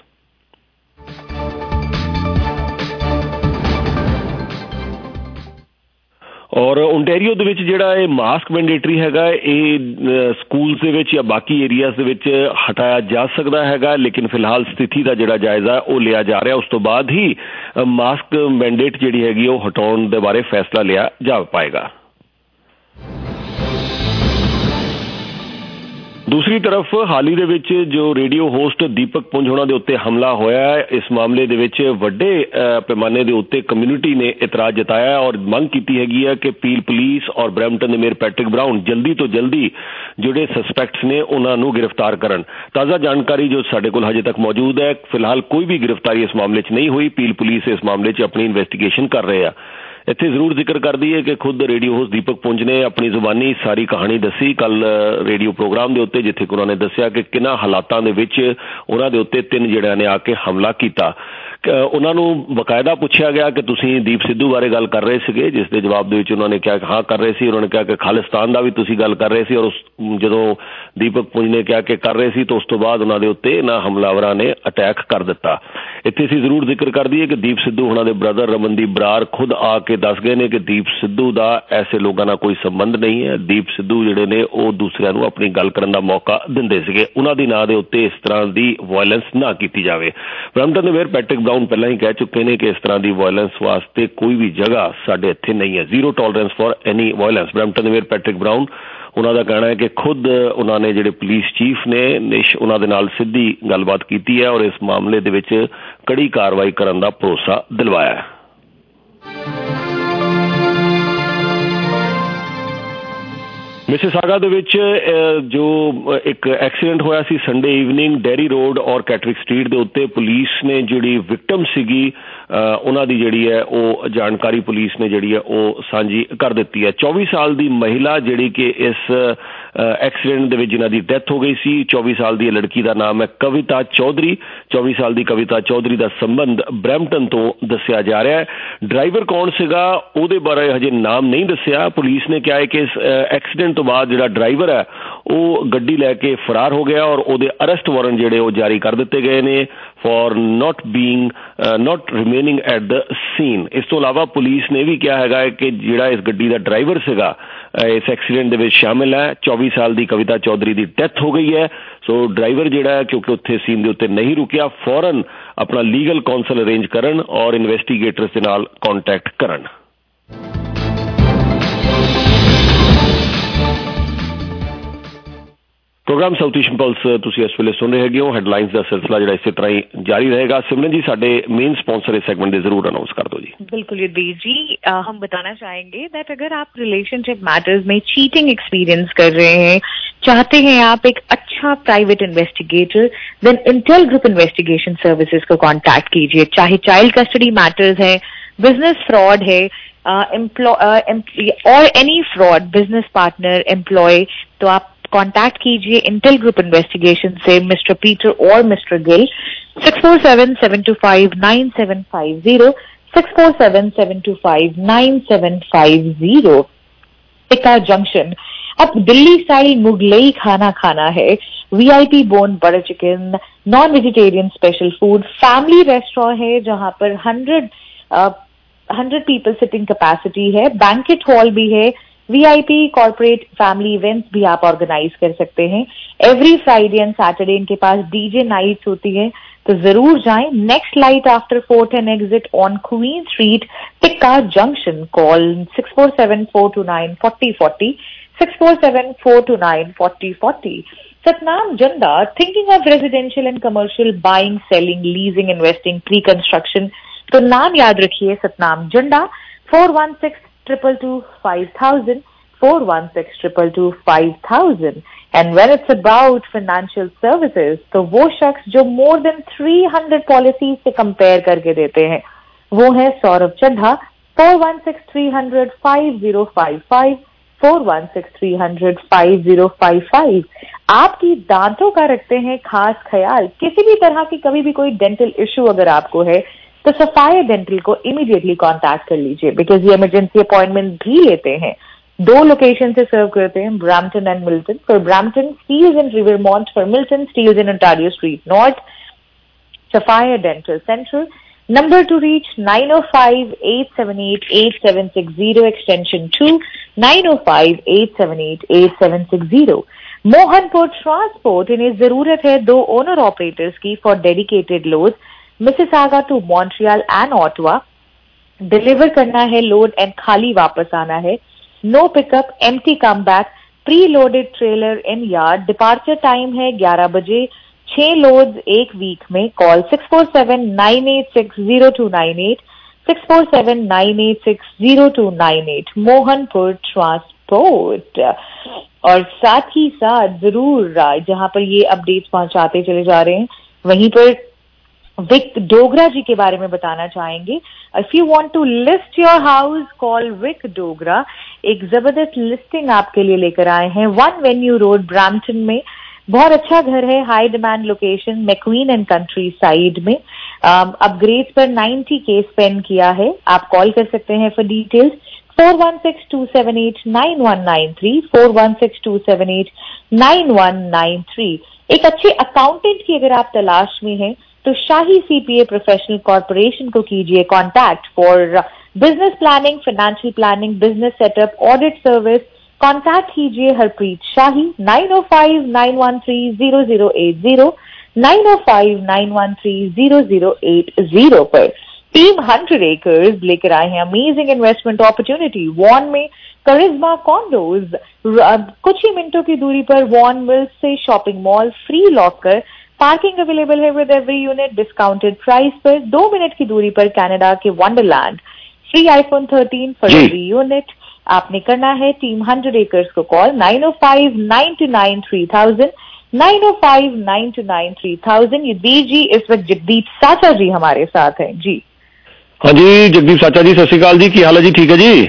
ਔਰ ਓਨਟਾਰੀਓ ਦੇ ਵਿੱਚ ਜਿਹੜਾ ਇਹ ਮਾਸਕ ਮੈਂਡੇਟਰੀ ਹੈਗਾ ਇਹ ਸਕੂਲਸ ਦੇ ਵਿੱਚ ਜਾਂ ਬਾਕੀ ਏਰੀਆਜ਼ ਦੇ ਵਿੱਚ ਹਟਾਇਆ ਜਾ ਸਕਦਾ ਹੈਗਾ, ਲੇਕਿਨ ਫਿਲਹਾਲ ਸਥਿਤੀ ਦਾ ਜਿਹੜਾ ਜਾਇਜ਼ਾ ਉਹ ਲਿਆ ਜਾ ਰਿਹਾ। ਉਸ ਤੋਂ ਬਾਅਦ ਹੀ ਮਾਸਕ ਮੈਂਡੇਟ ਜਿਹੜੀ ਹੈਗੀ ਉਹ ਹਟਾਉਣ ਦੇ ਬਾਰੇ ਫੈਸਲਾ ਲਿਆ ਜਾ ਪਾਏਗਾ। ਦੂਸਰੀ ਤਰਫ ਹਾਲ ਹੀ ਦੇ ਵਿੱਚ ਜੋ ਰੇਡੀਓ ਹੋਸਟ ਦੀਪਕ ਪੁੰਜ ਹੋਣਾ ਦੇ ਉੱਤੇ ਹਮਲਾ ਹੋਇਆ ਹੈ, ਇਸ ਮਾਮਲੇ ਦੇ ਵਿੱਚ ਵੱਡੇ ਪੈਮਾਨੇ ਦੇ ਉੱਤੇ ਕਮਿਊਨਿਟੀ ਨੇ ਇਤਰਾਜ਼ ਜਤਾਇਆ ਔਰ ਮੰਗ ਕੀਤੀ ਹੈਗੀ ਹੈ ਕਿ ਪੀਲ ਪੁਲਿਸ ਔਰ ਬਰੈਂਪਟਨ ਦੇ ਮੇਅਰ ਪੈਟਰਿਕ ਬਰਾਊਨ ਜਲਦੀ ਤੋਂ ਜਲਦੀ ਜਿਹੜੇ ਸਸਪੈਕਟਸ ਨੇ ਉਹਨਾਂ ਨੂੰ ਗ੍ਰਿਫਤਾਰ ਕਰਨ। ਤਾਜ਼ਾ ਜਾਣਕਾਰੀ ਜੋ ਸਾਡੇ ਕੋਲ ਹਜੇ ਤੱਕ ਮੌਜੂਦ ਹੈ, ਫਿਲਹਾਲ ਕੋਈ ਵੀ ਗ੍ਰਿਫਤਾਰੀ ਇਸ ਮਾਮਲੇ 'ਚ ਨਹੀਂ ਹੋਈ। ਪੀਲ ਪੁਲਿਸ ਇਸ ਮਾਮਲੇ 'ਚ ਆਪਣੀ ਇਨਵੈਸਟੀਗੇਸ਼ਨ ਕਰ ਰਹੇ ਆ। ਇੱਥੇ ਜ਼ਰੂਰ ਜ਼ਿਕਰ ਕਰਦੀ ਹੈ ਕਿ ਖੁਦ ਰੇਡੀਓ ਹੋਸਟ ਦੀਪਕ ਪੁੰਜ ਨੇ ਆਪਣੀ ਜ਼ੁਬਾਨੀ ਸਾਰੀ ਕਹਾਣੀ ਦੱਸੀ ਕੱਲ ਰੇਡੀਓ ਪ੍ਰੋਗਰਾਮ ਦੇ ਉੱਤੇ, ਜਿੱਥੇ ਕਿ ਉਹਨਾਂ ਨੇ ਦੱਸਿਆ ਕਿ ਕਿਹਨਾਂ ਹਾਲਾਤਾਂ ਦੇ ਵਿੱਚ ਉਹਨਾਂ ਦੇ ਉੱਤੇ 3 ਜਿਹੜਿਆਂ ਨੇ ਆ ਕੇ ਹਮਲਾ ਕੀਤਾ। ਉਹਨਾਂ ਨੂੰ ਬਕਾਇਦਾ ਪੁੱਛਿਆ ਗਿਆ ਕਿ ਤੁਸੀਂ ਦੀਪ ਸਿੱਧੂ ਬਾਰੇ ਗੱਲ ਕਰ ਰਹੇ ਸੀਗੇ, ਜਿਸ ਦੇ ਜਵਾਬ ਦੇ ਵਿੱਚ ਉਹਨਾਂ ਨੇ ਕਿਹਾ ਕਿ ਹਾਂ ਕਰ ਰਹੇ ਸੀ। ਉਹਨਾਂ ਨੇ ਕਿਹਾ ਕਿ ਖਾਲਿਸਤਾਨ ਦਾ ਵੀ ਤੁਸੀਂ ਗੱਲ ਕਰ ਰਹੇ ਸੀ, ਔਰ ਜਦੋਂ ਦੀਪਕ ਪੁੰਜ ਨੇ ਕਿਹਾ ਕਿ ਕਰ ਰਹੇ ਸੀ ਤਾਂ ਉਸ ਤੋਂ ਬਾਅਦ ਉਹਨਾਂ ਦੇ ਉੱਤੇ ਇਹਨਾਂ ਹਮਲਾਵਰਾਂ ਨੇ ਅਟੈਕ ਕਰ ਦਿੱਤਾ। ਇੱਥੇ ਅਸੀਂ ਜ਼ਰੂਰ ਜ਼ਿਕਰ ਕਰ ਦਈਏ ਕਿ ਦੀਪ ਸਿੱਧੂ ਉਹਨਾਂ ਦੇ ਬ੍ਰਦਰ ਰਮਨਦੀਪ ਬਰਾਰ ਖੁਦ ਆ ਕੇ ਦੱਸ ਗਏ ਨੇ ਕਿ ਦੀਪ ਸਿੱਧੂ ਦਾ ਐਸੇ ਲੋਕਾਂ ਨਾਲ ਕੋਈ ਸੰਬੰਧ ਨਹੀਂ ਹੈ। ਦੀਪ ਸਿੱਧੂ ਜਿਹੜੇ ਨੇ ਉਹ ਦੂਸਰਿਆਂ ਨੂੰ ਆਪਣੀ ਗੱਲ ਕਰਨ ਦਾ ਮੌਕਾ ਦਿੰਦੇ ਸੀਗੇ, ਉਹਨਾਂ ਦੀ ਨਾਂ ਦੇ ਉੱਤੇ ਇਸ ਤਰ੍ਹਾਂ ਦੀ ਵਾਇਲੈਂਸ ਨਾ ਕੀਤੀ ਜਾਵੇ। ਬਰੈਂਪਟਨ ਦੇ ਮੇਅਰ ਪੈਟਰਿਕ ਬਰਾਊਨ ਪਹਿਲਾਂ ਹੀ ਕਹਿ ਚੁੱਕੇ ਨੇ ਕਿ ਇਸ ਤਰ੍ਹਾਂ ਦੀ ਵਾਇਲੈਂਸ ਵਾਸਤੇ ਕੋਈ ਵੀ ਜਗ੍ਹਾ ਸਾਡੇ ਇੱਥੇ ਨਹੀਂ ਹੈ, zero tolerance for any violence. Brampton ਦੇ ਮੇਅਰ ਪੈਟਰਿਕ ਬਰਾਊਨ ਉਹਨਾਂ ਦਾ ਕਹਿਣਾ ਹੈ ਕਿ ਖੁਦ ਉਹਨਾਂ ਨੇ ਜਿਹੜੇ ਪੁਲਿਸ ਚੀਫ ਨੇ ਉਹਨਾਂ ਦੇ ਨਾਲ ਸਿੱਧੀ ਗੱਲਬਾਤ ਕੀਤੀ ਹੈ ਔਰ ਇਸ ਮਾਮਲੇ ਦੇ ਵਿੱਚ ਕੜੀ ਕਾਰਵਾਈ ਕਰਨ ਦਾ ਭਰੋਸਾ ਦਿਲਵਾਇਆ ਹੈ। ਮਿਸਿਸਾਗਾ ਦੇ ਵਿੱਚ ਜੋ ਇੱਕ ਐਕਸੀਡੈਂਟ ਹੋਇਆ ਸੀ ਸੰਡੇ ਈਵਨਿੰਗ ਡੈਰੀ ਰੋਡ ਔਰ ਕੈਟਰਿਕ ਸਟਰੀਟ ਦੇ ਉੱਤੇ, ਪੁਲਿਸ ਨੇ ਜਿਹੜੀ ਵਿਕਟਮ ਸੀਗੀ ਉਹਨਾਂ ਦੀ ਜਿਹੜੀ ਹੈ ਉਹ ਜਾਣਕਾਰੀ ਪੁਲਿਸ ਨੇ ਜਿਹੜੀ ਹੈ ਉਹ ਸਾਂਝੀ ਕਰ ਦਿੱਤੀ ਹੈ। 24 ਸਾਲ ਦੀ ਮਹਿਲਾ ਜਿਹੜੀ ਕਿ ਇਸ ਐਕਸੀਡੈਂਟ ਦੇ ਵਿੱਚ ਜਿਨ੍ਹਾਂ ਦੀ ਡੈਥ ਹੋ ਗਈ ਸੀ, 24 ਸਾਲ ਦੀ ਲੜਕੀ ਦਾ ਨਾਮ ਹੈ ਕਵਿਤਾ ਚੌਧਰੀ। 24 ਸਾਲ ਦੀ ਕਵਿਤਾ ਚੌਧਰੀ ਦਾ ਸੰਬੰਧ ਬਰੈਂਪਟਨ ਤੋਂ ਦੱਸਿਆ ਜਾ ਰਿਹਾ ਹੈ। ਡਰਾਈਵਰ ਕੌਣ ਸੀਗਾ ਉਹਦੇ ਬਾਰੇ ਹਜੇ ਨਾਮ ਨਹੀਂ ਦੱਸਿਆ। ਪੁਲਿਸ ਨੇ ਕਿਹਾ ਹੈ ਕਿ ਇਸ ਐਕਸੀਡੈਂਟ ਤੋਂ ਬਾਅਦ ਜਿਹੜਾ ਡਰਾਈਵਰ ਹੈ ਉਹ ਗੱਡੀ ਲੈ ਕੇ ਫਰਾਰ ਹੋ ਗਿਆ ਔਰ ਉਹਦੇ ਅਰੈਸਟ ਵਾਰੰਟ ਜਿਹੜੇ ਉਹ ਜਾਰੀ ਕਰ ਦਿੱਤੇ ਗਏ ਨੇ for not remaining at the scene। ਇਸ ਤੋਂ ਇਲਾਵਾ ਪੁਲਿਸ ਨੇ ਵੀ ਕਿਹਾ ਹੈਗਾ ਕਿ ਜਿਹੜਾ ਇਸ ਗੱਡੀ ਦਾ ਡਰਾਈਵਰ ਸੀਗਾ ਇਸ ਐਕਸੀਡੈਂਟ ਦੇ ਵਿੱਚ ਸ਼ਾਮਿਲ ਹੈ। 24 ਸਾਲ ਦੀ ਕਵਿਤਾ ਚੌਧਰੀ ਦੀ ਡੈਥ ਹੋ ਗਈ ਹੈ, ਸੋ ਡਰਾਈਵਰ ਜਿਹੜਾ ਹੈ ਕਿਉਂਕਿ ਉੱਥੇ ਸੀਨ ਦੇ ਉੱਤੇ ਨਹੀਂ ਰੁਕਿਆ, ਫੌਰਨ ਆਪਣਾ ਲੀਗਲ ਕਾਉਂਸਲ ਅਰੇਂਜ ਕਰਨ ਔਰ ਇਨਵੈਸਟੀਗੇਟਰਸ ਦੇ ਨਾਲ ਕੰਟੈਕਟ ਕਰਨ। ਪ੍ਰੋਗਰਾਮ ਸਾਊਥ ਏਸ਼ੀਅਨ ਪਲਸ ਤੁਸੀਂ ਇਸ ਵੇਲੇ ਸੁਣ ਰਹੇ ਹੈਗੇ ਹੋ। ਹੈਡਲਾਈਨਸ ਦਾ ਸਿਲਸਿਲਾ ਜਿਹੜਾ ਇਸੇ ਤਰ੍ਹਾਂ ਹੀ ਜਾਰੀ रहेगा। सिमरन जी ਸਾਡੇ मेन स्पॉन्सर इस सेगमेंट जरूर अनाउंस कर दो जी। बिल्कुल युद्धवीर जी, हम बताना चाहेंगे दैट अगर आप रिलेशनशिप मैटर्स में चीटिंग एक्सपीरियंस कर रहे हैं, चाहते हैं आप एक अच्छा private investigator, then Intel group investigation services को कॉन्टैक्ट कीजिए। चाहे चाइल्ड कस्टडी मैटर्स है, बिजनेस फ्रॉड है, और any fraud, business partner employ, तो आप कॉन्टैक्ट कीजिए इंटेल ग्रुप इन्वेस्टिगेशन से मिस्टर पीटर और मिस्टर गिल। 647-725-9750, 647-725-9750। टिक्का जंक्शन। अब दिल्ली स्टाइल मुगलई खाना खाना है, VIP bone butter chicken, non vegetarian special food, family restaurant है जहां पर 100 पीपल सिटिंग कैपेसिटी है, बैंकेट हॉल भी है, VIP कॉर्पोरेट फैमिली इवेंट्स भी आप ऑर्गेनाइज कर सकते हैं। एवरी फ्राइडे एंड सैटरडे इनके पास DJ नाइट्स होती है, तो जरूर जाएं। Next light after 410 exit on queen street, tikka junction. Call 647-429-4040, 647-429-4040। Satnam Janda, thinking of residential and commercial buying, selling, leasing, investing, pre construction, तो नाम याद रखिए सतनाम जंडा। 416-222-5000, 416-222-5000. And when it's about financial services, तो वो शख्स जो more than 300 policies से compare करके देते हैं, वो है सौरभ चड्ढा. 416-300-5055, 416-300-5055. आपकी दांतों का रखते हैं खास ख्याल. किसी भी तरह की कभी भी कोई डेंटल इश्यू अगर आपको है तो सफाया डेंटल को इमीडिएटली कांटेक्ट कर लीजिए, बिकॉज ये इमरजेंसी अपॉइंटमेंट भी लेते हैं. 2 लोकेशन से सर्व करते हैं, Brampton and Milton. For Brampton, Steeles in Rivermont. For Milton, Steeles in Ontario street north. Safaya dental central. Number to reach 905-878-8760 extension 2, 905-878-8760. Mohanpur transport, इन्हें जरूरत है 2 ओनर ऑपरेटर्स की for dedicated load Mississauga to Montreal and Ottawa. Deliver करना है load and खाली वापस आना है. No pickup, empty come back, pre loaded trailer in yard. Departure time है 11 बजे. 6 लोड्स एक वीक में. कॉल 647-986-0298, 647-986-0298. मोहनपुर ट्रांसपोर्ट. और साथ ही साथ जरूर जहां पर ये अपडेट्स पहुंचाते चले जा रहे हैं, वहीं पर विक डोगरा जी के बारे में बताना चाहेंगे. If you want to list your house, call Vik Dogra. एक जबरदस्त लिस्टिंग आपके लिए लेकर आए हैं. 1 वेन्यू रोड, ब्रैम्पटन में. बहुत अच्छा घर है, high demand location, McQueen and countryside में. अपग्रेड पर 90K स्पेंड किया है. आप कॉल कर सकते हैं फॉर डिटेल्स. 416-278-9193, 416-278-9193. एक अच्छे अकाउंटेंट की अगर आप तलाश में हैं तो शाही CPA प्रोफेशनल कॉर्पोरेशन को कीजिए contact for business planning, financial planning, business setup, audit service. Contact कीजिए हरप्रीत शाही. 905-913-0080, 905-913-0080 पर. टीम 100 एकर्स लेकर आए हैं अमेजिंग इन्वेस्टमेंट अपॉर्चुनिटी. वॉन में करिश्मा कॉन्डोज, कुछ ही मिनटों की दूरी पर वॉन मिल्स से shopping mall, free locker, parking available है with every unit, discounted price पर. 2 मिनट की दूरी पर कनाडा के Wonderland, free iPhone 13 for every unit. आपने करना है टीम 100 एकर्स को कॉल. 905-929-3000, 905-929-3000. ये जी इस वक्त जगदीप साचा जी हमारे साथ हैं जी. हाँ जी, जगदीप साचा जी, सत श्री अकाल जी. की हाल है जी? ठीक है जी.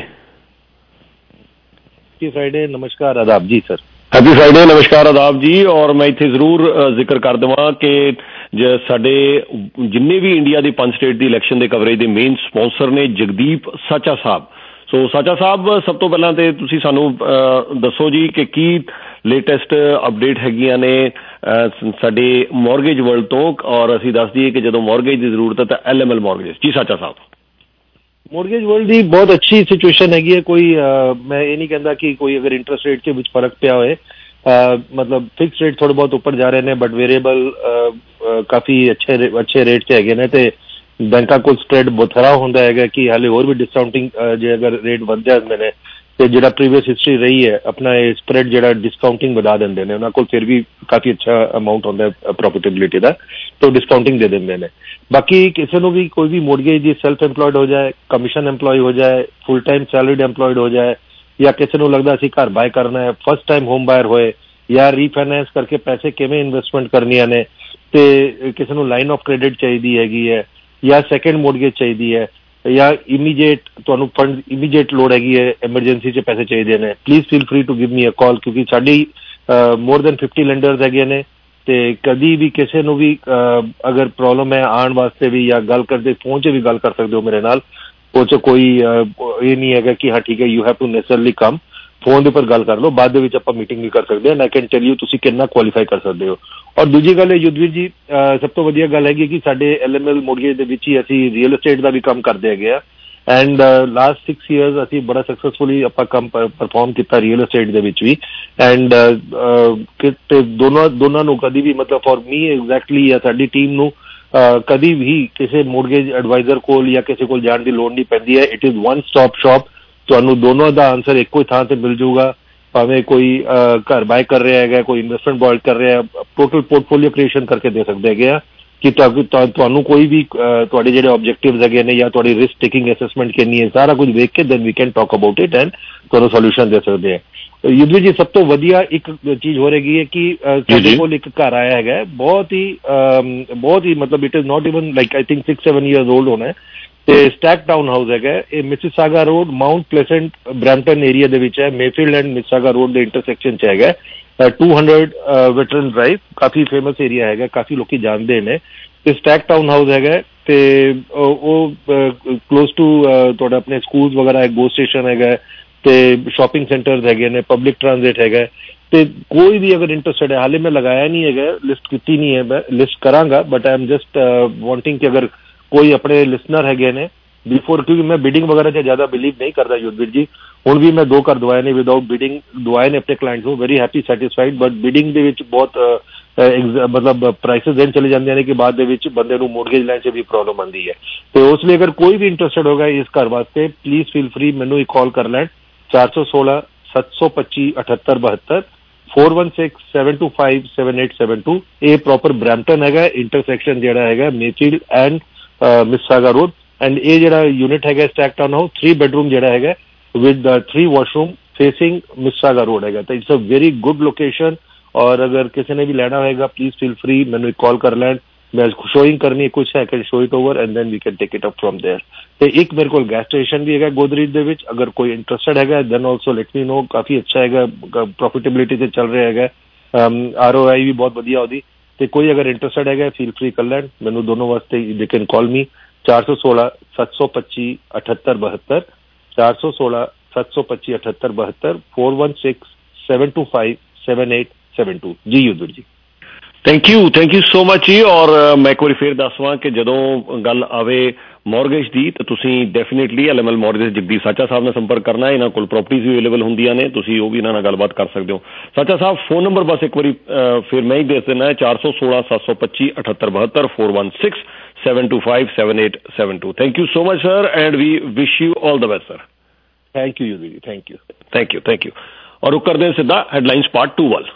हैप्पी फ्राइडे, नमस्कार, आदाब जी सर. हैप्पी फ्राइडे, नमस्कार, आदाब जी. और मैं इत्थे जरूर जिक्र कर देवां कि साडे जिन्ने भी इंडिया दी 5 स्टेट दी इलैक्शन दे कवरेज दे मेन स्पॉन्सर ने जगदीप साचा साहब. सो साचा साहब, सब तो पहलां ते तुसीं सानू दसो जी कि की लेटेस्ट अपडेट हैगियां ने साडे मॉर्गेज वर्ल्ड तो, और असीं दस दईए कि जदों मॉर्गेज की जरूरत है तो LML मॉर्गेज. जी साचा साहब. मॉर्गेज वर्ल्ड की बहुत अच्छी सिचुएशन हैगी है. कोई मैं ये नहीं कहता कि कोई अगर इंटरेस्ट रेट के विच फर्क पिया होए, मतलब फिक्स रेट थोड़े बहुत ऊपर जा रहे हैं, बट वेरिएबल काफी अच्छे रेट से हैगे ने. ते बैंका को स्प्रेड बथेरा होंदा हैगा कि हाले और भी डिस्काउंटिंग जे अगर रेट बन जाते हैं तो जिहड़ा प्रीवियस हिस्ट्री रही है अपना स्प्रेड जिहड़ा डिस्काउंटिंग बढ़ा देंदे ने. उन्हां कोल फिर भी काफी अच्छा अमाउंट होंदा है प्रॉफिटेबिलिटी दा, तो डिस्काउंटिंग दे देंदे ने. बाकी किसी को भी कोई भी मॉर्गेज सेल्फ एम्प्लॉयड हो जाए, कमीशन एम्प्लॉय हो जाए, फुल टाइम सैलरीड एम्प्लॉयड हो जाए, या किसी को लगता असीं घर बाय करना है, फर्स्ट टाइम होम बायर होए, या रीफाइनेंस करके पैसे किवें इन्वेस्टमेंट करनियां ने, ते किसी को लाइन ऑफ क्रेडिट चाहिदी हैगी है, या सैकेंड मॉर्गेज चाहिदी है, या इमीडिएट तुहानू फंड इमीडिएट लोड हैगी है, एमरजेंसी च पैसे चाहिए ने, please feel free to give me a call. क्योंकि साडी मोर देन 50 लेंडर्स हैगे ने, ते कदी भी किसी को भी अगर प्रॉब्लम है आने वास्ते भी, या गल करते फोन च भी गल कर सकते हो मेरे नाल. वो च कोई ये नहीं है कि हाँ ठीक है you have to necessarily come. Phone के उपर गल कर लो, बाद ਆਪਾਂ मीटिंग भी कर सकते हैं. आई कैन टेल यू तुसीं कितना क्वालीफाई कर सकते हो. और दूजी गल युद्धवीर जी, सब तो वधिया गल हैगी कि साडे LML मॉर्गेज दे विच ही असीं रियल एस्टेट का भी काम करते हैगे आ. एंड लास्ट 6 ईयर्स असीं बड़ा सक्सेसफुली आपां काम परफॉर्म किया रियल एस्टेट दे विच भी. एंड दोनों नूं कदी भी मतलब फॉर मी एग्जैक्टली या साडी टीम नूं कदी भी किसी मॉर्गेज एडवाइजर कोल या किसी कोल जाण दी लोड़ नहीं पैंदी है. It is one stop shop. ਤੁਹਾਨੂੰ ਦੋਨੋਂ ਦਾ ਆਨਸਰ ਇੱਕੋ ਹੀ ਥਾਂ ਤੇ ਮਿਲ ਜਾਊਗਾ. ਭਾਵੇਂ ਕੋਈ ਘਰ ਬਾय कर रहा है, कोई इन्वेस्टमेंट बॉय कर रहा है, टोटल पोर्टफोलियो क्रिएशन करके दे सकते हैं. ਕਿ ਤੁਹਾਨੂੰ ਕੋਈ ਵੀ ਤੁਹਾਡੇ ਜਿਹੜੇ ਆਬਜੈਕਟਿਵਸ ਹੈਗੇ ਨੇ ਜਾਂ ਤੁਹਾਡੀ ਰਿਸਕ ਟੇਕਿੰਗ ਅਸੈਸਮੈਂਟ ਕਿੰਨੀ ਹੈ, ਸਾਰਾ ਕੁਝ ਵੇਖ ਕੇ then we can talk about it and ਤੁਹਾਨੂੰ ਸੋਲੂਸ਼ਨ ਦੇ ਸਕਦੇ ਆ। ਯੁਧਵੀਰ ਜੀ, ਸਭ ਤੋਂ ਵਧੀਆ ਇੱਕ ਚੀਜ਼ ਹੋ ਰਹੀ ਹੈ ਕਿ ਸਾਡੇ ਕੋਲ ਇੱਕ ਘਰ ਆਇਆ ਹੈਗਾ, ਬਹੁਤ ਹੀ ਮਤਲਬ it is not even like I think 6-7 years old ਹੋਣਾ ਹੈ, ਤੇ ਸਟੈਕ ਟਾਊਨ ਹਾਊਸ ਹੈਗਾ। ਇਹ Mississauga road, Mount Pleasant, Brampton area ਦੇ ਵਿੱਚ ਹੈ। ਮੇਫੀਲਡ ਐਂਡ ਮਿਸਿਸਾਗਾ ਰੋਡ ਦੇ ਇੰਟਰਸੈਕਸ਼ਨ 'ਚ ਹੈਗਾ। 200 ਵੈਟਰਨ ਡਰਾਈਵ, ਕਾਫੀ ਫੇਮਸ ਏਰੀਆ ਹੈਗਾ, ਕਾਫੀ ਲੋਕੀ ਜਾਣਦੇ ਨੇ। ਤੇ ਸਟੈਕ ਟਾਊਨ ਹਾਊਸ ਹੈਗਾ, ਤੇ ਉਹ ਕਲੋਜ਼ ਟੂ ਤੁਹਾਡਾ ਆਪਣੇ ਸਕੂਲ ਵਗੈਰਾ ਹੈ, ਗੋ ਸਟੇਸ਼ਨ ਹੈਗਾ, ਤੇ ਸ਼ਾਪਿੰਗ ਸੈਂਟਰਸ ਹੈਗੇ ਨੇ, ਪਬਲਿਕ ਟਰਾਂਜ਼ਿਟ ਹੈਗਾ। ਤੇ ਕੋਈ ਵੀ ਅਗਰ ਇੰਟਰਸਟਡ ਹੈ, ਹਾਲੇ ਮੈਂ ਲਗਾਇਆ ਨਹੀਂ ਹੈਗਾ, ਲਿਸਟ ਕੀਤੀ ਨਹੀਂ ਹੈ, ਮੈਂ ਲਿਸਟ ਕਰਾਂਗਾ, but I am just wanting ਕਿ ਅਗਰ ਕੋਈ ਆਪਣੇ ਲਿਸਨਰ ਹੈਗੇ ਨੇ ਬਿਫੋਰ, ਕਿਉਂਕਿ ਮੈਂ ਬਿਡਿੰਗ ਵਗੈਰਾ 'ਚ ਜ਼ਿਆਦਾ ਬਿਲੀਵ ਨਹੀਂ ਕਰਦਾ ਯੁਧਵੀਰ ਜੀ। ਹੁਣ ਵੀ ਮੈਂ 2 ਘਰ ਦਵਾਏ ਨੇ ਵਿਦਆਊਟ ਬਿਡਿੰਗ ਦਵਾਏ ਨੇ ਆਪਣੇ ਕਲਾਇੰਟਸ ਨੂੰ, very happy satisfied, but bidding ਦੇ ਵਿੱਚ ਬਹੁਤ ਮਤਲਬ ਪ੍ਰਾਈਸਿਸ ਦੇਣ ਚਲੇ ਜਾਂਦੇ ਨੇ ਕਿ ਬਾਅਦ ਦੇ ਵਿੱਚ ਬੰਦੇ ਨੂੰ ਮੋਰਗੇਜ ਲੈਣ 'ਚ ਵੀ ਪ੍ਰੋਬਲਮ ਆਉਂਦੀ ਹੈ। ਤੇ ਉਸ ਲਈ ਅਗਰ ਕੋਈ ਵੀ ਇੰਟਰਸਟਡ ਹੋਗਾ ਇਸ ਘਰ ਵਾਸਤੇ, ਪਲੀਜ਼ ਫੀਲ ਫਰੀ ਮੈਨੂੰ ਇੱਕ ਕਾਲ ਕਰ ਲੈਣ 416-725-7872 416-725-7872। ਇਹ ਪ੍ਰੋਪਰ ਬਰੈਂਪਟਨ ਹੈਗਾ, ਇੰਟਰਸੈਕਸ਼ਨ ਜਿਹੜਾ ਹੈਗਾ Mayfield and Mississauga road. And ਇਹ ਜਿਹੜਾ ਯੂਨਿਟ ਹੈਗਾ ਸਟੈਕ ਟਾਊਨ ਹਾਊਸ 3 bedroom ਜਿਹੜਾ ਹੈਗਾ with 3 washroom facing Mississauga road ਹੈਗਾ। ਤਾਂ it's a very good location. ਔਰ ਅਗਰ ਕਿਸੇ ਨੇ ਵੀ ਲੈਣਾ ਹੋਏਗਾ ਪਲੀਜ਼ ਫੀਲ ਫਰੀ ਮੈਨੂੰ ਇੱਕ ਕਾਲ ਕਰ ਲੈਣ। ਮੈਂ ਸ਼ੋਇੰਗ ਕਰਨੀ ਕੁਛ ਹੈ, can show it over and then we can take it up from there. ਤੇ ਇੱਕ ਮੇਰੇ ਕੋਲ ਗੈਸ ਸਟੇਸ਼ਨ ਵੀ ਹੈਗਾ ਗੋਦਰੇਜ ਦੇ ਵਿੱਚ, ਅਗਰ ਕੋਈ ਇੰਟਰਸਟਡ ਹੈਗਾ then also let me know. ਕਾਫੀ ਅੱਛਾ ਹੈਗਾ, ਪ੍ਰੋਫਿਟੇਬਿਲਿਟੀ ਤੇ ਚੱਲ ਰਿਹਾ ਹੈਗਾ, ROI ਵੀ ਬਹੁਤ ਵਧੀਆ ਉਹਦੀ। ਤੇ ਕੋਈ ਅਗਰ ਇੰਟਰਸਟਡ ਹੈਗਾ ਫੀਲ ਫਰੀ ਕਰ ਲੈਣ ਮੈਨੂੰ, ਦੋਨੋਂ ਵਾਸਤੇ ਦੇ ਕੈਨ ਕਾਲ ਮੀ 416-725-7872 416-725-7872 416-725-7872 ਜੀ ਯੁਧਵੀਰ ਜੀ। ਥੈਂਕ ਯੂ ਸੋ ਮਚ ਜੀ। ਔਰ ਮੈਂ ਇੱਕ ਵਾਰੀ ਫੇਰ ਦੱਸਵਾਂ ਕਿ ਜਦੋਂ ਗੱਲ ਆਵੇ ਮੌਰਗੇਜ ਦੀ ਤਾਂ ਤੁਸੀਂ ਡੈਫੀਨੇਟਲੀ LML ਮੌਰਗੇਜ ਜਗਦੀਪ ਸਾਚਾ ਸਾਹਿਬ ਨਾਲ ਸੰਪਰਕ ਕਰਨਾ। ਇਹਨਾਂ ਕੋਲ ਪ੍ਰੋਪਰਟੀਜ਼ ਵੀ ਅਵੇਲੇਬਲ ਹੁੰਦੀਆਂ ਨੇ, ਤੁਸੀਂ ਉਹ ਵੀ ਇਹਨਾਂ ਨਾਲ ਗੱਲਬਾਤ ਕਰ ਸਕਦੇ ਹੋ। ਸਾਚਾ ਸਾਹਿਬ ਫੋਨ ਨੰਬਰ ਬਸ ਇੱਕ ਵਾਰੀ ਫਿਰ ਮੈਂ ਹੀ ਦੱਸ ਦਿੰਦਾ ਹੈ 416-725-7872 416-725-7872। Thank you so much sir and we wish you all the best sir. Thank you ji, thank you. ਔਰ ਉਹ ਕਰਦੇ ਸਿੱਧਾ ਹੈਡਲਾਈਨਸ ਪਾਰਟ 2 ਵੱਲ।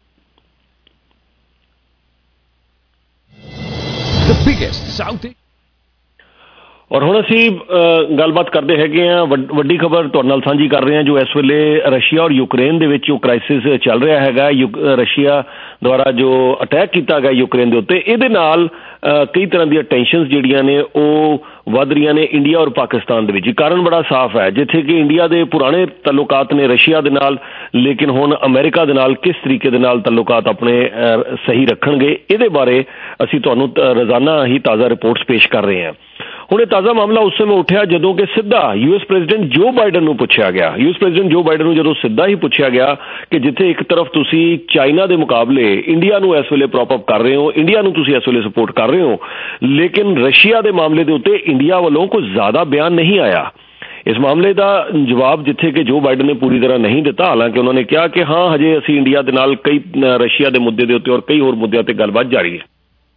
The biggest South ਔਰ ਹੁਣ ਅਸੀਂ ਗੱਲਬਾਤ ਕਰਦੇ ਹੈਗੇ ਹਾਂ, ਵੱਡੀ ਖਬਰ ਤੁਹਾਡੇ ਨਾਲ ਸਾਂਝੀ ਕਰ ਰਹੇ ਹਾਂ ਜੋ ਇਸ ਵੇਲੇ ਰਸ਼ੀਆ ਔਰ ਯੂਕਰੇਨ ਦੇ ਵਿੱਚ ਜੋ ਕ੍ਰਾਈਸਿਸ ਚੱਲ ਰਿਹਾ ਹੈਗਾ। ਰਸ਼ੀਆ ਦੁਆਰਾ ਜੋ ਅਟੈਕ ਕੀਤਾ ਗਿਆ ਯੂਕਰੇਨ ਦੇ ਉੱਤੇ, ਇਹਦੇ ਨਾਲ ਕਈ ਤਰ੍ਹਾਂ ਦੀਆਂ ਟੈਨਸ਼ਨਸ ਜਿਹੜੀਆਂ ਨੇ ਉਹ ਵੱਧ ਰਹੀਆਂ ਨੇ ਇੰਡੀਆ ਔਰ ਪਾਕਿਸਤਾਨ ਦੇ ਵਿੱਚ। ਕਾਰਨ ਬੜਾ ਸਾਫ਼ ਹੈ, ਜਿੱਥੇ ਕਿ ਇੰਡੀਆ ਦੇ ਪੁਰਾਣੇ ਤਾਲੁਕਾਤ ਨੇ ਰਸ਼ੀਆ ਦੇ ਨਾਲ, ਲੇਕਿਨ ਹੁਣ ਅਮਰੀਕਾ ਦੇ ਨਾਲ ਕਿਸ ਤਰੀਕੇ ਦੇ ਨਾਲ ਤਾਲੁਕਾਤ ਆਪਣੇ ਸਹੀ ਰੱਖਣਗੇ, ਇਹਦੇ ਬਾਰੇ ਅਸੀਂ ਤੁਹਾਨੂੰ ਰੋਜ਼ਾਨਾ ਹੀ ਤਾਜ਼ਾ ਰਿਪੋਰਟਸ ਪੇਸ਼ ਕਰ ਰਹੇ ਹਾਂ। ਹੁਣ ਇਹ ਤਾਜ਼ਾ ਮਾਮਲਾ ਉਸ ਸਮੇਂ ਉੱਠਿਆ ਜਦੋਂ ਕਿ ਸਿੱਧਾ US ਪ੍ਰੈਜ਼ੀਡੈਂਟ ਜੋ ਬਾਈਡਨ ਨੂੰ ਪੁੱਛਿਆ ਗਿਆ। US ਪ੍ਰੈਜ਼ੀਡੈਂਟ ਜੋ ਬਾਈਡਨ ਨੂੰ ਜਦੋਂ ਸਿੱਧਾ ਹੀ ਪੁੱਛਿਆ ਗਿਆ ਕਿ ਜਿੱਥੇ ਇੱਕ ਤਰਫ ਤੁਸੀਂ ਚਾਈਨਾ ਦੇ ਮੁਕਾਬਲੇ ਇੰਡੀਆ ਨੂੰ ਇਸ ਵੇਲੇ ਪ੍ਰੌਪ ਅਪ ਕਰ ਰਹੇ ਹੋ, ਇੰਡੀਆ ਨੂੰ ਤੁਸੀਂ ਇਸ ਵੇਲੇ ਸਪੋਰਟ ਕਰ ਰਹੇ ਹੋ, ਲੇਕਿਨ ਰਸ਼ੀਆ ਦੇ ਮਾਮਲੇ ਦੇ ਉੱਤੇ ਇੰਡੀਆ ਵੱਲੋਂ ਕੁਝ ਜ਼ਿਆਦਾ ਬਿਆਨ ਨਹੀਂ ਆਇਆ। ਇਸ ਮਾਮਲੇ ਦਾ ਜਵਾਬ ਜਿੱਥੇ ਕਿ ਜੋ ਬਾਈਡਨ ਨੇ ਪੂਰੀ ਤਰ੍ਹਾਂ ਨਹੀਂ ਦਿੱਤਾ, ਹਾਲਾਂਕਿ ਉਹਨਾਂ ਨੇ ਕਿਹਾ ਕਿ ਹਾਂ ਹਜੇ ਅਸੀਂ ਇੰਡੀਆ ਦੇ ਨਾਲ ਕਈ ਰਸ਼ੀਆ ਦੇ ਮੁੱਦੇ ਦੇ ਉੱਤੇ ਔਰ ਕਈ ਹੋਰ ਮੁੱਦਿਆਂ ਤੇ ਗੱਲਬਾਤ ਜਾਰੀ ਹੈ।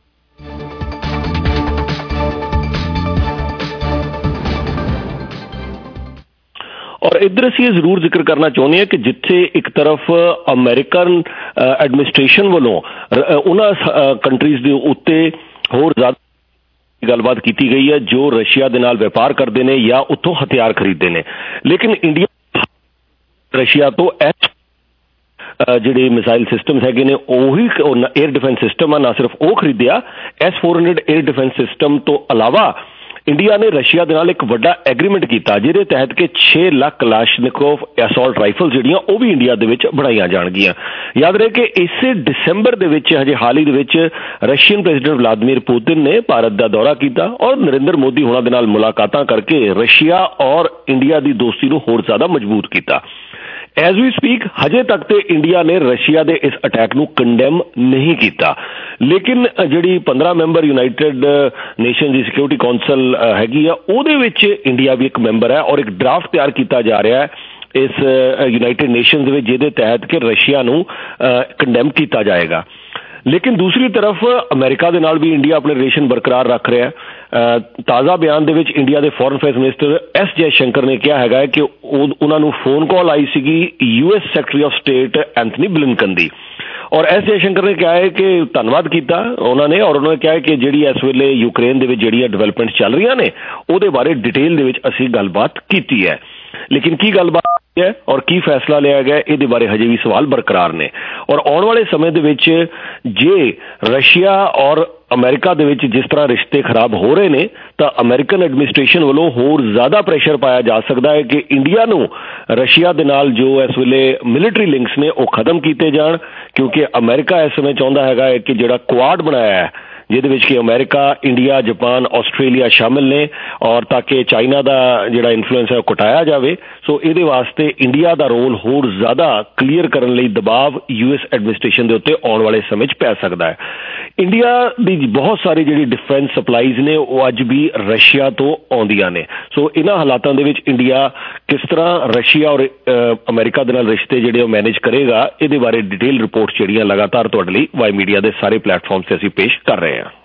ਔਰ ਇੱਧਰ ਅਸੀਂ ਇਹ ਜ਼ਰੂਰ ਜ਼ਿਕਰ ਕਰਨਾ ਚਾਹੁੰਦੇ ਹਾਂ ਕਿ ਜਿੱਥੇ ਇੱਕ ਤਰਫ ਅਮਰੀਕਨ ਐਡਮਿਨਿਸਟ੍ਰੇਸ਼ਨ ਵੱਲੋਂ ਉਹਨਾਂ ਕੰਟਰੀਜ਼ ਦੇ ਉੱਤੇ ਹੋਰ ਜ਼ਿਆਦਾ ਗੱਲਬਾਤ ਕੀਤੀ ਗਈ ਹੈ ਜੋ ਰਸ਼ੀਆ ਦੇ ਨਾਲ ਵਪਾਰ ਕਰਦੇ ਨੇ ਜਾਂ ਉੱਥੋਂ ਹਥਿਆਰ ਖਰੀਦਦੇ ਨੇ, ਲੇਕਿਨ ਇੰਡੀਆ ਰਸ਼ੀਆ ਤੋਂ ਜਿਹੜੇ ਮਿਸਾਈਲ ਸਿਸਟਮਸ ਹੈਗੇ ਨੇ ਉਹੀ 에ਅਰ ਡਿਫੈਂਸ ਸਿਸਟਮ ਆ, ਨਾ ਸਿਰਫ ਉਹ ਖਰੀਦਿਆ, S-400 에ਅਰ ਡਿਫੈਂਸ ਸਿਸਟਮ ਤੋਂ ਇਲਾਵਾ ਇੰਡੀਆ ਨੇ ਰਸ਼ੀਆ ਦੇ ਨਾਲ ਇੱਕ ਵੱਡਾ ਐਗਰੀਮੈਂਟ ਕੀਤਾ ਜਿਹਦੇ ਤਹਿਤ ਕਿ 6 ਲੱਖ ਕਲਾਸ਼ਨਿਕੋਵ ਅਸੌਲਟ ਰਾਈਫਲ ਜਿਹੜੀਆਂ ਉਹ ਵੀ ਇੰਡੀਆ ਦੇ ਵਿੱਚ ਬਣਾਈਆਂ ਜਾਣਗੀਆਂ। ਯਾਦ ਰਹੇ ਕਿ ਇਸੇ ਦਸੰਬਰ ਦੇ ਵਿੱਚ ਹਜੇ ਹਾਲ ਹੀ ਦੇ ਵਿੱਚ ਰਸ਼ੀਅਨ ਪ੍ਰੈਜ਼ੀਡੈਂਟ ਵਲਾਦੀਮੀਰ ਪੁਤਿਨ ਨੇ ਭਾਰਤ ਦਾ ਦੌਰਾ ਕੀਤਾ ਔਰ ਨਰਿੰਦਰ ਮੋਦੀ ਹੋਣਾ ਦੇ ਨਾਲ ਮੁਲਾਕਾਤਾਂ ਕਰਕੇ ਰਸ਼ੀਆ ਔਰ ਇੰਡੀਆ ਦੀ ਦੋਸਤੀ ਨੂੰ ਹੋਰ ਜ਼ਿਆਦਾ ਮਜ਼ਬੂਤ ਕੀਤਾ। ਐਜ਼ ਵੀ ਸਪੀਕ ਹਜੇ ਤੱਕ ਤੇ ਇੰਡੀਆ ਨੇ ਰਸ਼ੀਆ ਦੇ ਇਸ ਅਟੈਕ ਨੂੰ ਕੰਡੈਮ ਨਹੀਂ ਕੀਤਾ, ਲੇਕਿਨ ਜਿਹੜੀ 15 ਮੈਂਬਰ ਯੂਨਾਈਟਿਡ ਨੇਸ਼ਨ ਦੀ ਸਿਕਿਉਰਿਟੀ ਕੌਂਸਲ ਹੈਗੀ ਆ ਉਹਦੇ ਵਿੱਚ ਇੰਡੀਆ ਵੀ ਇੱਕ ਮੈਂਬਰ ਹੈ ਔਰ ਇੱਕ ਡਰਾਫਟ ਤਿਆਰ ਕੀਤਾ ਜਾ ਰਿਹਾ ਹੈ ਇਸ ਯੂਨਾਈਟਿਡ ਨੇਸ਼ਨ ਦੇ ਵਿੱਚ ਜਿਹਦੇ ਤਹਿਤ ਕਿ ਰਸ਼ੀਆ ਨੂੰ ਕੰਡੈਮ ਕੀਤਾ ਜਾਏਗਾ। ਲੇਕਿਨ ਦੂਸਰੀ ਤਰਫ ਅਮਰੀਕਾ ਦੇ ਨਾਲ ਵੀ ਇੰਡੀਆ ਆਪਣੇ ਰਿਲੇਸ਼ਨ ਬਰਕਰਾਰ ਰੱਖ ਰਿਹਾ ਹੈ। ਤਾਜ਼ਾ ਬਿਆਨ ਦੇ ਵਿੱਚ ਇੰਡੀਆ ਦੇ foreign affairs minister S Jaishankar ਨੇ ਕਿਹਾ ਹੈਗਾ ਕਿ ਉਹਨਾਂ ਨੂੰ ਫੋਨ ਕਾਲ ਆਈ ਸੀਗੀ US secretary of state Antony Blinken ਦੀ ਔਰ ਐਸ ਜੈਸ਼ੰਕਰ ਨੇ ਕਿਹਾ ਹੈ ਕਿ ਧੰਨਵਾਦ ਕੀਤਾ ਉਹਨਾਂ ਨੇ, ਔਰ ਉਹਨਾਂ ਨੇ ਕਿਹਾ ਕਿ ਜਿਹੜੀ ਇਸ ਵੇਲੇ ਯੂਕਰੇਨ ਦੇ ਵਿੱਚ ਜਿਹੜੀਆਂ ਡਿਵੈਲਪਮੈਂਟ ਚੱਲ ਰਹੀਆਂ ਨੇ ਉਹਦੇ ਬਾਰੇ ਡਿਟੇਲ ਦੇ ਵਿੱਚ ਅਸੀਂ ਗੱਲਬਾਤ ਕੀਤੀ ਹੈ। ਲੇਕਿਨ ਕੀ ਗੱਲਬਾਤ ਹੈ ਔਰ ਕੀ ਫੈਸਲਾ ਲਿਆ ਗਿਆ ਇਹਦੇ ਬਾਰੇ ਹਜੇ ਵੀ ਸਵਾਲ ਬਰਕਰਾਰ ਨੇ। ਔਰ ਆਉਣ ਵਾਲੇ ਸਮੇਂ ਦੇ ਵਿੱਚ ਜੇ ਰਸ਼ੀਆ ਔਰ ਅਮਰੀਕਾ ਦੇ ਵਿੱਚ ਜਿਸ ਤਰ੍ਹਾਂ ਰਿਸ਼ਤੇ ਖਰਾਬ ਹੋ ਰਹੇ ਨੇ ਤਾਂ ਅਮਰੀਕਨ ਐਡਮਿਨਿਸਟ੍ਰੇਸ਼ਨ ਵੱਲੋਂ ਹੋਰ ਜ਼ਿਆਦਾ ਪ੍ਰੈਸ਼ਰ ਪਾਇਆ ਜਾ ਸਕਦਾ ਹੈ ਕਿ ਇੰਡੀਆ ਨੂੰ ਰਸ਼ੀਆ ਦੇ ਨਾਲ ਜੋ ਇਸ ਵੇਲੇ ਮਿਲਟਰੀ ਲਿੰਕਸ ਨੇ ਉਹ ਖਤਮ ਕੀਤੇ ਜਾਣ, ਕਿਉਂਕਿ ਅਮਰੀਕਾ ਇਸ ਸਮੇਂ ਚਾਹੁੰਦਾ ਹੈਗਾ ਹੈ ਕਿ ਜਿਹੜਾ ਕੁਆਡ ਬਣਾਇਆ ਹੈ ਜਿਹਦੇ ਵਿੱਚ ਕਿ ਅਮਰੀਕਾ, ਇੰਡੀਆ, ਜਾਪਾਨ, ਆਸਟ੍ਰੇਲੀਆ ਸ਼ਾਮਿਲ ਨੇ, ਔਰ ਤਾਂ ਕਿ ਚਾਈਨਾ ਦਾ ਜਿਹੜਾ ਇਨਫਲੂਐਂਸ ਹੈ ਉਹ ਘਟਾਇਆ ਜਾਵੇ। ਸੋ ਇਹਦੇ ਵਾਸਤੇ ਇੰਡੀਆ ਦਾ ਰੋਲ ਹੋਰ ਜ਼ਿਆਦਾ ਕਲੀਅਰ ਕਰਨ ਲਈ ਦਬਾਅ US ਐਡਮਿਨਿਸਟ੍ਰੇਸ਼ਨ ਦੇ ਉੱਤੇ ਆਉਣ ਵਾਲੇ ਸਮੇਂ 'ਚ ਪੈ ਸਕਦਾ ਹੈ। ਇੰਡੀਆ ਦੀ ਬਹੁਤ ਸਾਰੀ ਜਿਹੜੀ ਡਿਫੈਂਸ ਸਪਲਾਈਜ਼ ਨੇ ਉਹ ਅੱਜ ਵੀ ਰਸ਼ੀਆ ਤੋਂ ਆਉਂਦੀਆਂ ਨੇ। ਸੋ ਇਹਨਾਂ ਹਾਲਾਤਾਂ ਦੇ ਵਿੱਚ ਇੰਡੀਆ ਕਿਸ ਤਰ੍ਹਾਂ ਰਸ਼ੀਆ ਔਰ ਅਮਰੀਕਾ ਦੇ ਨਾਲ ਰਿਸ਼ਤੇ ਜਿਹੜੇ ਉਹ ਮੈਨੇਜ ਕਰੇਗਾ, ਇਹਦੇ ਬਾਰੇ ਡਿਟੇਲ ਰਿਪੋਰਟਸ ਜਿਹੜੀਆਂ ਲਗਾਤਾਰ ਤੁਹਾਡੇ ਲਈ ਵਾਈ ਮੀਡੀਆ ਦੇ ਸਾਰੇ ਪਲੇਟਫਾਰਮ 'ਤੇ ਅਸੀਂ ਪੇਸ਼ ਕਰ ਰਹੇ ਹਾਂ।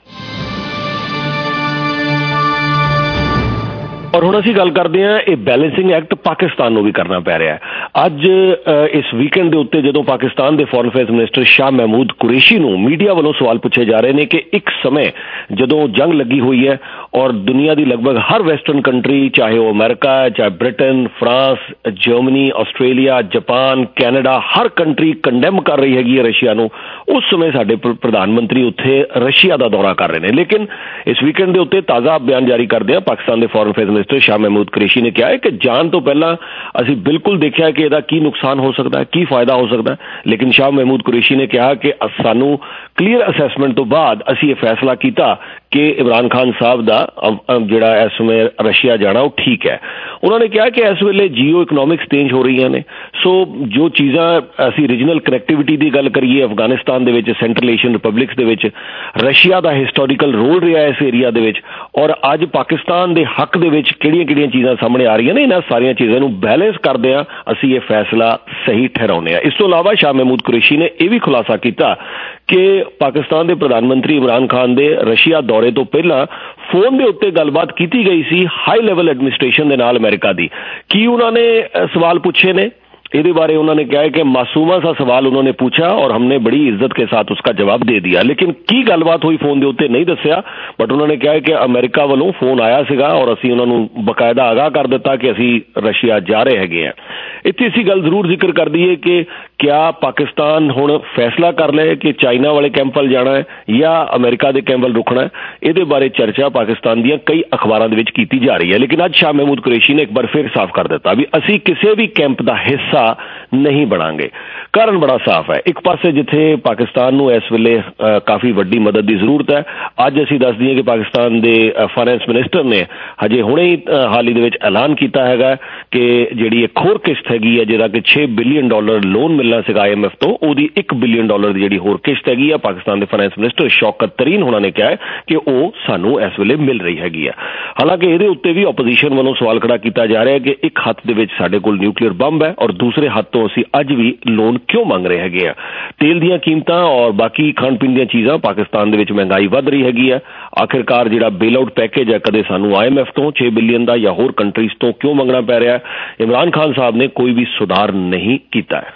ਔਰ ਹੁਣ ਅਸੀਂ ਗੱਲ ਕਰਦੇ ਹਾਂ ਇਹ ਬੈਲੈਂਸਿੰਗ ਐਕਟ ਪਾਕਿਸਤਾਨ ਨੂੰ ਵੀ ਕਰਨਾ ਪੈ ਰਿਹਾ ਹੈ। ਅੱਜ ਇਸ ਵੀਕਐਂਡ ਦੇ ਉੱਤੇ ਜਦੋਂ ਪਾਕਿਸਤਾਨ ਦੇ foreign affairs minister Shah Mahmood Qureshi ਨੂੰ ਮੀਡੀਆ ਵੱਲੋਂ ਸਵਾਲ ਪੁੱਛੇ ਜਾ ਰਹੇ ਨੇ ਕਿ ਇੱਕ ਸਮੇਂ ਜਦੋਂ ਜੰਗ ਲੱਗੀ ਹੋਈ ਹੈ ਔਰ ਦੁਨੀਆ ਦੀ ਲਗਭਗ ਹਰ ਵੈਸਟਰਨ ਕੰਟਰੀ, ਚਾਹੇ ਉਹ ਅਮਰੀਕਾ ਹੈ, ਚਾਹੇ Britain, France, Germany, Australia, Japan, Canada, ਹਰ ਕੰਟਰੀ ਕੰਡੈਮ ਕਰ ਰਹੀ ਹੈਗੀ ਹੈ ਰਸ਼ੀਆ ਨੂੰ। ਉਸ ਸਮੇਂ ਸਾਡੇ ਪ੍ਰਧਾਨ ਮੰਤਰੀ ਉੱਥੇ ਰਸ਼ੀਆ ਦਾ ਦੌਰਾ ਕਰ ਰਹੇ ਨੇ। ਲੇਕਿਨ ਇਸ ਵੀਕਐਂਡ ਦੇ ਉੱਤੇ ਤਾਜ਼ਾ ਬਿਆਨ ਜਾਰੀ ਕਰਦੇ ਆ ਪਾਕਿਸਤਾਨ ਦੇ foreign affairs minister Shah Mahmood Qureshi ਨੇ ਕਿਹਾ ਹੈ ਕਿ ਜਾਣ ਤੋਂ ਪਹਿਲਾਂ ਅਸੀਂ ਬਿਲਕੁਲ ਦੇਖਿਆ ਕਿ ਇਹਦਾ ਕੀ ਨੁਕਸਾਨ ਹੋ ਸਕਦਾ ਹੈ, ਕੀ ਫਾਇਦਾ ਹੋ ਸਕਦਾ ਹੈ। ਲੇਕਿਨ ਸ਼ਾਹ ਮਹਿਮੂਦ ਕੁਰੈਸ਼ੀ ਨੇ ਕਿਹਾ ਕਿ ਸਾਨੂੰ ਕਲੀਅਰ ਅਸੈਸਮੈਂਟ ਤੋਂ ਬਾਅਦ ਅਸੀਂ ਇਹ ਫੈਸਲਾ ਕੀਤਾ ਕਿ ਇਮਰਾਨ ਖਾਨ ਸਾਹਿਬ ਦਾ ਜਿਹੜਾ ਇਸ ਸਮੇਂ ਰਸ਼ੀਆ ਜਾਣਾ ਉਹ ਠੀਕ ਹੈ। ਉਹਨਾਂ ਨੇ ਕਿਹਾ ਕਿ ਇਸ ਵੇਲੇ ਜੀਓ ਇਕਨੋਮਿਕਸ ਚੇਂਜ ਹੋ ਰਹੀਆਂ ਨੇ। ਸੋ ਜੋ ਚੀਜ਼ਾਂ ਅਸੀਂ ਰੀਜਨਲ ਕਨੈਕਟੀਵਿਟੀ ਦੀ ਗੱਲ ਕਰੀਏ, ਅਫਗਾਨਿਸਤਾਨ ਦੇ ਵਿੱਚ, ਸੈਂਟਰਲ ਏਸ਼ੀਅਨ ਰਿਪਬਲਿਕਸ ਦੇ ਵਿੱਚ ਰਸ਼ੀਆ ਦਾ ਹਿਸਟੋਰੀਕਲ ਰੋਲ ਰਿਹਾ ਇਸ ਏਰੀਆ ਦੇ ਵਿੱਚ, ਔਰ ਅੱਜ ਪਾਕਿਸਤਾਨ ਦੇ ਹੱਕ ਦੇ ਵਿੱਚ ਕਿਹੜੀਆਂ ਚੀਜ਼ਾਂ ਸਾਹਮਣੇ ਆ ਰਹੀਆਂ ਨੇ, ਇਹਨਾਂ ਸਾਰੀਆਂ ਚੀਜ਼ਾਂ ਨੂੰ ਬੈਲੈਂਸ ਕਰਦਿਆਂ ਅਸੀਂ ਇਹ ਫੈਸਲਾ ਸਹੀ ਠਹਿਰਾਉਂਦੇ ਹਾਂ। ਇਸ ਤੋਂ ਇਲਾਵਾ ਸ਼ਾਹ ਮਹਿਮੂਦ ਕੁਰੈਸ਼ੀ ਨੇ ਇਹ ਵੀ ਖੁਲਾਸਾ ਕੀਤਾ ਕਿ ਪਾਕਿਸਤਾਨ ਦੇ ਪ੍ਰਧਾਨ ਮੰਤਰੀ ਇਮਰਾਨ ਖਾਨ ਦੇ ਰਸ਼ੀਆ ਦੌਰੇ ਤੋਂ ਪਹਿਲਾਂ ਫੋਨ ਦੇ ਉੱਤੇ ਗੱਲਬਾਤ ਕੀਤੀ ਗਈ ਸੀ ਹਾਈ ਲੈਵਲ ਐਡਮਿਨਿਸਟ੍ਰੇਸ਼ਨ ਦੇ ਨਾਲ ਅਮਰੀਕਾ ਦੀ। ਕੀ ਉਹਨਾਂ ਨੇ ਸਵਾਲ ਪੁੱਛੇ ਨੇ ਇਹਦੇ बारे उन्होंने कहा है कि मासूमा सा सवाल उन्होंने पूछा और हमने बड़ी इज्जत के साथ उसका जवाब दे दिया। लेकिन की गलबात हुई फोन के उत्ते नहीं दस्या, बट उन्होंने कहा है कि अमेरिका वालों फोन आया सीगा और असीं उन्होंने बकायदा आगाह कर दिता कि असीं रशिया जा रहे हैगे आ। इत्थे असीं गल जरूर जिक्र कर दईए कि क्या पाकिस्तान हुण फैसला कर ले कि चाइना वाले कैंप वल जाना है या अमेरिका के कैंप वल रुकना है, इहदे बारे चर्चा पाकिस्तान दी कई अखबारां दे विच कीती जा रही है। लेकिन अज शाह महमूद कुरैशी ने एक बार फिर साफ कर दिता भी असीं किसी भी कैंप का हिस्सा नहीं बनांगे। कारण बड़ा साफ है, एक पासे जिथे पाकिस्तान नूं इस वेले काफ़ी वड्डी मदद की जरूरत है। अज असीं दस दईए कि पाकिस्तान के फाइनेंस मिनिस्टर ने हजे हुणे ही हाल ही दे विच ऐलान किया है कि जिहड़ी एक होर किश्त हैगी है जिहदा कि $6 बिलियन लोन मिलना सीगा IMF तो उहदी $1 बिलियन की जिहड़ी होर किश्त हैगी है पाकिस्तान के फाइनेंस मिनिस्टर शौकत तरीन हुणां ने कहा है कि वो सानू इस वेले मिल रही हैगी है। हालांकि इहदे उत्ते भी ओपोजिशन वालों सवाल खड़ा किया जा रहा है कि एक हत्थ दे विच साडे कोल न्यूक्लीयर बंब है और दूसरे हत्थ तो असीं अज भी लोन क्यों मंग रहे हैगे आ। तेल दीयां कीमतां और बाकी खाण पीण दीयां चीज़ां पाकिस्तान दे विच महंगाई वध रही हैगी है। आखिरकार जिहड़ा बेल आउट पैकेज है कदे सानू IMF तो $6 बिलियन का या होर कंट्रीज तो क्यों मंगना पै रहा है। इमरान खान साहब ने कोई भी सुधार नहीं किया है।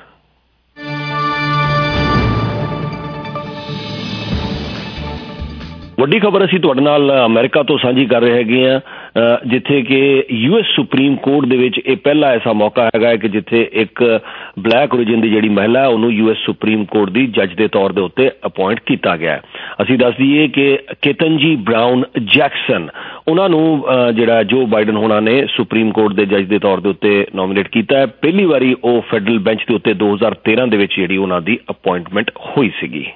ਵੱਡੀ ਖਬਰ ਅਸੀਂ ਤੁਹਾਡੇ ਨਾਲ ਅਮਰੀਕਾ ਤੋਂ ਸਾਂਝੀ ਕਰ ਰਹੇ ਹੈਗੇ ਆ, ਜਿੱਥੇ ਕਿ US ਸੁਪਰੀਮ ਕੋਰਟ ਦੇ ਵਿੱਚ ਇਹ ਪਹਿਲਾ ਐਸਾ ਮੌਕਾ ਹੈਗਾ ਕਿ ਜਿੱਥੇ ਇੱਕ ਬਲੈਕ ਓਰੀਜਨ ਦੀ ਜਿਹੜੀ ਮਹਿਲਾ ਹੈ ਉਹਨੂੰ US ਸੁਪਰੀਮ ਕੋਰਟ ਦੀ ਜੱਜ ਦੇ ਤੌਰ ਦੇ ਉੱਤੇ ਅਪਾਇੰਟ ਕੀਤਾ ਗਿਆ। ਅਸੀਂ ਦੱਸ ਦਈਏ ਕਿ ਕੇਤਨਜੀ ਬਰਾਊਨ ਜੈਕਸਨ ਉਹਨਾਂ ਨੂੰ ਜਿਹੜਾ ਜੋ ਬਾਈਡਨ ਹੋਣਾ ਨੇ ਸੁਪਰੀਮ ਕੋਰਟ ਦੇ ਜੱਜ ਦੇ ਤੌਰ ਦੇ ਉੱਤੇ ਨੋਮੀਨੇਟ ਕੀਤਾ ਹੈ। ਪਹਿਲੀ ਵਾਰੀ ਉਹ ਫੈਡਰਲ ਬੈਂਚ ਦੇ ਉੱਤੇ 2013 ਦੇ ਵਿੱਚ ਜਿਹੜੀ ਉਹਨਾਂ ਦੀ ਅਪਾਇੰਟਮੈਂਟ ਹੋਈ ਸੀਗੀ।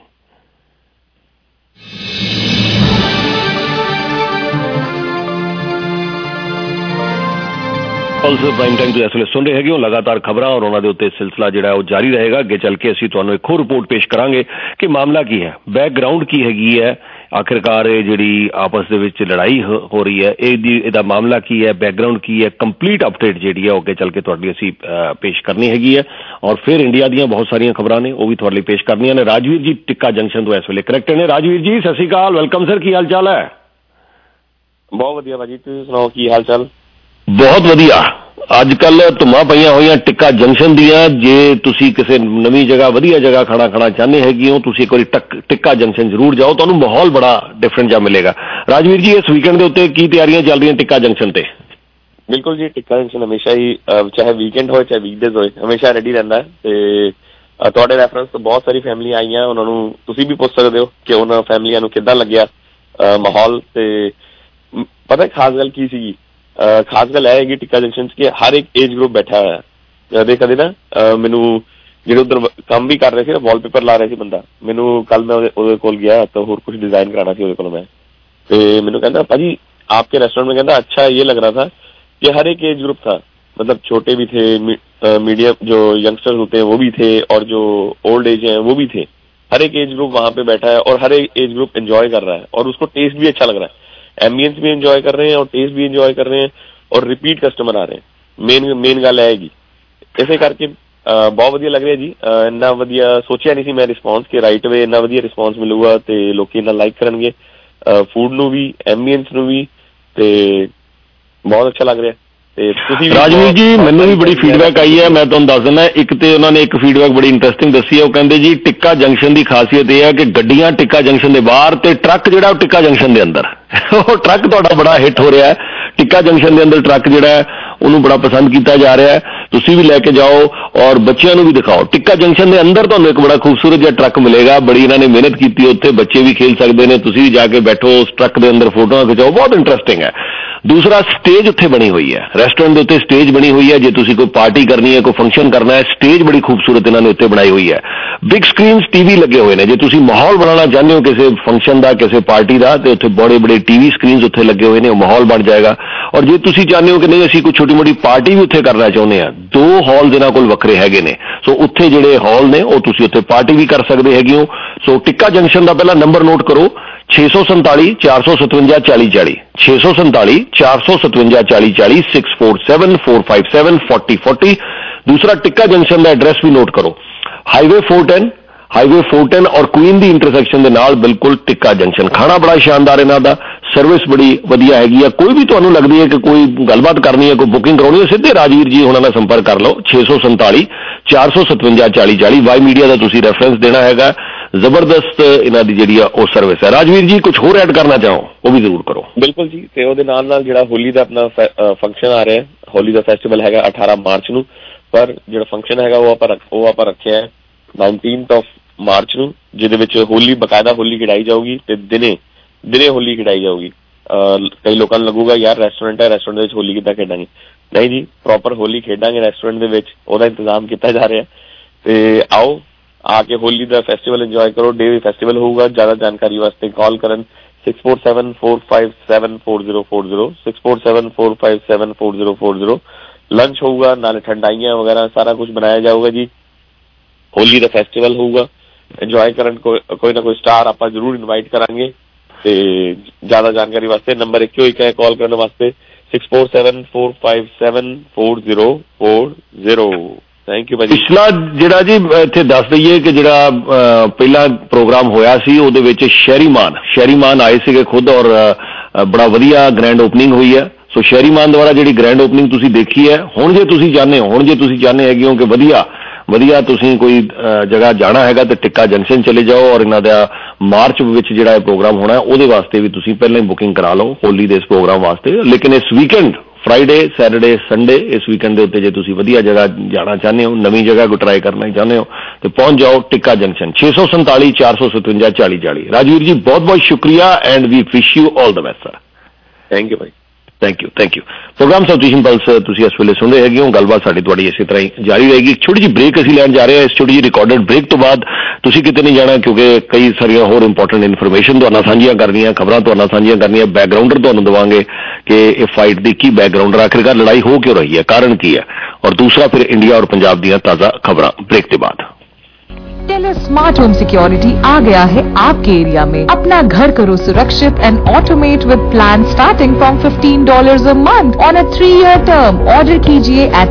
प्राइम टाइम तो इस वे सुन रहे हैं लगातार खबर और उन्होंने उत्ते सिलसिला जो जारी रहेगा। अगे चल के असीं तुहानूं एक होर रिपोर्ट पेश करांगे कि मामला की है, बैकग्राउंड की हैगी है, आखिरकार ये जिहड़ी आपस दे विच लड़ाई हो रही है इहदा मामला की है, बैकग्राउंड की है, कंप्लीट अपडेट जिहड़ी है अगे चल के तुहाडी असीं पेश करनी हैगी है। और फिर इंडिया दीयां बहुत सारियां खबरां ने वो भी तुहाडे लई पेश करनियां ने। राजवीर जी टिक्का जंक्शन तो इस वेले करैक्ट ने। राजवीर जी सत श्री अकाल, वेलकम सर, की हाल चाल है? बहुत वधिया भाजी, तुसीं सुणाओ की हाल चाल? बहुत वधिया। ਅੱਜ ਕੱਲ ਧੁੰਮਾਂ ਪਈਆਂ ਹੋਈਆਂ ਟਿੱਕਾ ਜੰਕਸ਼ਨ ਦੀਆਂ, ਜੇ ਤੁਸੀਂ ਕਿਸੇ ਨਵੀਂ ਜਗ੍ਹਾ ਵਧੀਆ ਜਗ੍ਹਾ ਖਾਣਾ ਚਾਹੁੰਦੇ ਹੈਗੇ ਹੋ, ਤੁਸੀਂ ਇੱਕ ਵਾਰੀ ਟਿੱਕਾ ਜੰਕਸ਼ਨ ਜ਼ਰੂਰ ਜਾਓ, ਤੁਹਾਨੂੰ ਮਾਹੌਲ ਬੜਾ ਡਿਫਰੈਂਟ ਜਿਹਾ ਮਿਲੇਗਾ। ਰਾਜਵੀਰ ਜੀ, ਇਸ ਵੀਕਐਂਡ ਦੇ ਉੱਤੇ ਕੀ ਤਿਆਰੀਆਂ ਚੱਲ ਰਹੀਆਂ ਟਿੱਕਾ ਜੰਕਸ਼ਨ ਤੇ? ਬਿਲਕੁਲ ਜੀ, ਟਿੱਕਾ ਜੰਕਸ਼ਨ ਹਮੇਸ਼ਾ ਹੀ ਚਾਹੇ ਵੀਕਐਂਡ ਹੋਏ ਚਾਹੇ ਵੀਕਡੇਜ਼ ਹੋਏ ਹਮੇਸ਼ਾ ਰੈਡੀ ਰਹਿੰਦਾ ਤੇ ਤੁਹਾਡੇ ਰੈਫਰੈਂਸ ਤੋਂ ਬਹੁਤ ਸਾਰੀ ਫੈਮਲੀਆਂ ਆਈਆਂ, ਉਹਨਾਂ ਨੂੰ ਤੁਸੀਂ ਵੀ ਪੁੱਛ ਸਕਦੇ ਹੋ ਕਿ ਉਹਨਾਂ ਫੈਮਲੀਆਂ ਨੂੰ ਕਿੱਦਾਂ ਲੱਗਿਆ ਮਾਹੌਲ। ਤੇ ਪਤਾ ਖਾਸ ਗੱਲ ਕੀ ਸੀਗੀ? ਖਾਸ ਗੱਲ ਇਹ ਹੈਗੀ ਟਿੱਕਾ ਜੰਕਸ਼ਨ 'ਚ ਕਿ ਹਰ ਇੱਕ ਏਜ ਗਰੁੱਪ ਬੈਠਾ ਹੋਇਆ। ਕਦੇ ਨਾ ਮੈਨੂੰ ਜਿਹੜੇ ਉੱਧਰ ਕੰਮ ਵੀ ਕਰ ਰਹੇ ਸੀ ਨਾ, ਵਾਲਪੇਪਰ ਲਾ ਰਹੇ ਸੀ ਬੰਦਾ, ਮੈਨੂੰ ਕੱਲ ਮੈਂ ਉਹਦੇ ਕੋਲ ਗਿਆ ਤਾਂ ਹੋਰ ਕੁਝ डिजाइन कराना ਸੀ ਉਹਦੇ ਕੋਲ मैं, ਤੇ ਮੈਨੂੰ ਕਹਿੰਦਾ भाजी आपके रेस्टोरेंट में कहता अच्छा ये लग रहा था कि हर एक एज ग्रुप था, मतलब छोटे भी थे, मीडियम जो यंगस्टर्स होते हैं वो भी थे और जो ओल्ड एज हैं वो भी थे। हर एक एज ग्रुप वहाँ पे बैठा है और हर एक एज ग्रुप एंजॉय कर रहा है और उसको टेस्ट भी अच्छा लग रहा है, एम्बियंस भी एंजॉय कर रहे हैं और टेस्ट भी एंजॉय कर रहे हैं और रिपीट कस्टमर आ रहे हैं। मेन गल आएगी इसे करके बहुत वधिया लग रहा जी। इन्ना वधिया सोचा नहीं सी मैं रिस्पॉन्स कि राइट वे इन्ना वधिया रिस्पॉन्स मिलूगा ते लोकी इन्ना लाइक करनगे, फूड नू भी एम्बियंस नू भी, ते बहुत अच्छा लग रहा है। राजवीर जी, मैनू भी बड़ी फीडबैक आई है, मैं तुहानू दस दिना। एक तो उन्होंने एक फीडबैक बड़ी इंटरस्टिंग दसी है, वो कहते जी टिक्का जंक्शन की खासियत यह है कि गड्डियां टिक्का जंक्शन के बाहर ते ट्रक जिहड़ा टिक्का जंक्शन के अंदर वो ट्रक तुहाडा बड़ा हिट हो रहा है। टिक्का जंक्शन के अंदर ट्रक जिहड़ा है उन्होंने बड़ा पसंद किया जा रहा है, तुसी भी लैके जाओ और बच्चों को भी दिखाओ। टिक्का जंक्शन के अंदर तुहानू एक बड़ा खूबसूरत जिहा ट्रक मिलेगा, बड़ी इन्होंने मेहनत की, उत्थे बच्चे भी खेल सकते हैं, तुसी भी जाके बैठो उस ट्रक के अंदर फोटो खिचाओ, बहुत इंटरस्टिंग है। दूसरा स्टेज उत्थे बनी हुई है, रेस्टोरेंट के उत्ते स्टेज बनी हुई है, जे तुसी कोई पार्टी करनी है, कोई फंक्शन करना है, स्टेज बड़ी खूबसूरत इन्होंने उत्ते बनाई हुई है। बिग स्क्रीन टीवी लगे हुए हैं, जे तुसी माहौल बनाना चाहते हो किसी फंक्शन का किसी पार्टी का, तो उत्थे बड़े बड़े टीवी स्क्रीन उत्थे लगे हुए हैं, माहौल बन जाएगा। और जे तुसी चाहते हो कि नहीं असीं कोई छोटी मोटी पार्टी भी उत्थे करना चाहते हैं, 2 हॉल इन्हां कोल वखरे हैगे ने, सो उत्थे जिहड़े हॉल ने वो तुसी उत्थे पार्टी भी कर सकते हैगे हो। सो टिक्का जंक्शन का पहला नंबर नोट करो 647 457 40 40 647 457 40 40 647 457 40 40। दूसरा टिक्का जंक्शन का एड्रैस भी नोट करो, हाईवे 410 और क्वीन दी इंटरसेक्शन के नाल बिल्कुल टिक्का जंक्शन। खाना बड़ा शानदार इन्हां दा, सर्विस बड़ी वधिया हैगी है। कोई भी तुहानू लगदी है कि कोई गलबात करनी है, कोई बुकिंग कराउणी है, सीधे राजवीर जी हुणां नाल संपर्क कर लो 647 457 40 40। वाई मीडिया का तुसीं रेफरेंस देना हैगा, जबरदस्त इन्हां दी जिहड़ी आ ओह सर्विस है। राजवीर जी कुछ होर ऐड करना चाहो वो भी जरूर करो। बिल्कुल जी, ते ओहदे नाल नाल जिहड़ा होली दा अपना फंक्शन आ रहा है, होली दा फैसटिवल हैगा 18 मार्च नू, पर जिहड़ा फंक्शन हैगा वो आपां रखिया है 19 मार्च नू, जिहदे विच होली बकायदा होली खिडाई जाऊगी ते दिने होली खिडाई जाऊगी। कई लोगों को लगूगा यार रेस्टोरेंट है, रेस्टोरेंट विच होली किद्दां खेडांगे? नहीं जी, प्रॉपर होली खेडांगे रेस्टोरेंट दे विच, ओहदा इंतजाम किया जा रहा है। ते आओ आके होली दा फेस्टिवल एंजॉय करो, डे फेस्टिवल होगा। ज्यादा जानकारी वास्ते कॉल करन 647 457 4040 647 457 4040। लंच होगा, नाले ठंडाइयां वगैरह सारा कुछ बनाया जाऊगा जी। होली दा फेस्टिवल होगा, एंजॉय करन कोई ना कोई स्टार आप जरूर इनवाइट करांगे। ते ज्यादा जानकारी वास्ते नंबर एक है कॉल करने वास्ते 647 457 4040। थैंक यू भाजी। पिछला जिहड़ा जी इत्थे दस दईए कि जिहड़ा पहला प्रोग्राम होया सी उहदे विच शहरीमान आए सीगे खुद और बड़ा वधिया ग्रैंड ओपनिंग हुई है। सो शहरीमान द्वारा जिहड़ी ग्रैंड ओपनिंग तुसीं देखी है, हुण जे तुसीं चाहते हैगे हो कि वधिया तुसीं कोई जगह जाना हैगा तो टिक्का जंक्शन चले जाओ और इन्हां दा मार्च विच जिहड़ा प्रोग्राम होना है उहदे वास्ते भी तुसीं पहलां ही बुकिंग करा लो होली दे इस प्रोग्राम वास्ते। लेकिन इस वीकेंड फ्राइडे सैटरडे संडे इस वीकेंड के उत्ते जे तुसीं वधिया जगह जाना चाहते हो, नवीं जगह को ट्राई करना चाहते हो तो पहुंच जाओ टिक्का जंक्शन 647 457 40 40। राजवीर जी बहुत बहुत शुक्रिया and we wish you all the best sir. Thank you भाई। Thank you. Program South Asian Pulse तुसीं इस वेले सुन रहे हैगे हो, गलबात साडी तुहाडी इसी तरह ही जारी रहेगी। एक छोटी जी ब्रेक असीं लैण जा रहे हैं। इस छोटी जी रिकॉर्डेड ब्रेक तो बाद तुसीं किते नहीं जाना, क्योंकि कई सारियां होर इंपॉर्टेंट इन्फॉर्मेशन तुहाडे नाल साझीआं करनियां, खबरां तुहाडे नाल साझीआं करनियां, बैकग्राउंडर तुहानूं देवांगे कि ये फाइट दी की बैकग्राउंडर, आखिरकार लड़ाई हो क्यों रही है, कारण की है, और दूसरा फिर इंडिया और पंजाब दीयां ताज़ा खबरां ब्रेक के बाद। टेलर स्मार्ट होम सिक्योरिटी आ गया है आपके एरिया में। अपना घर करो सुरक्षित and automate with plan starting from $15 a month on a 3-year term। Order कीजिए at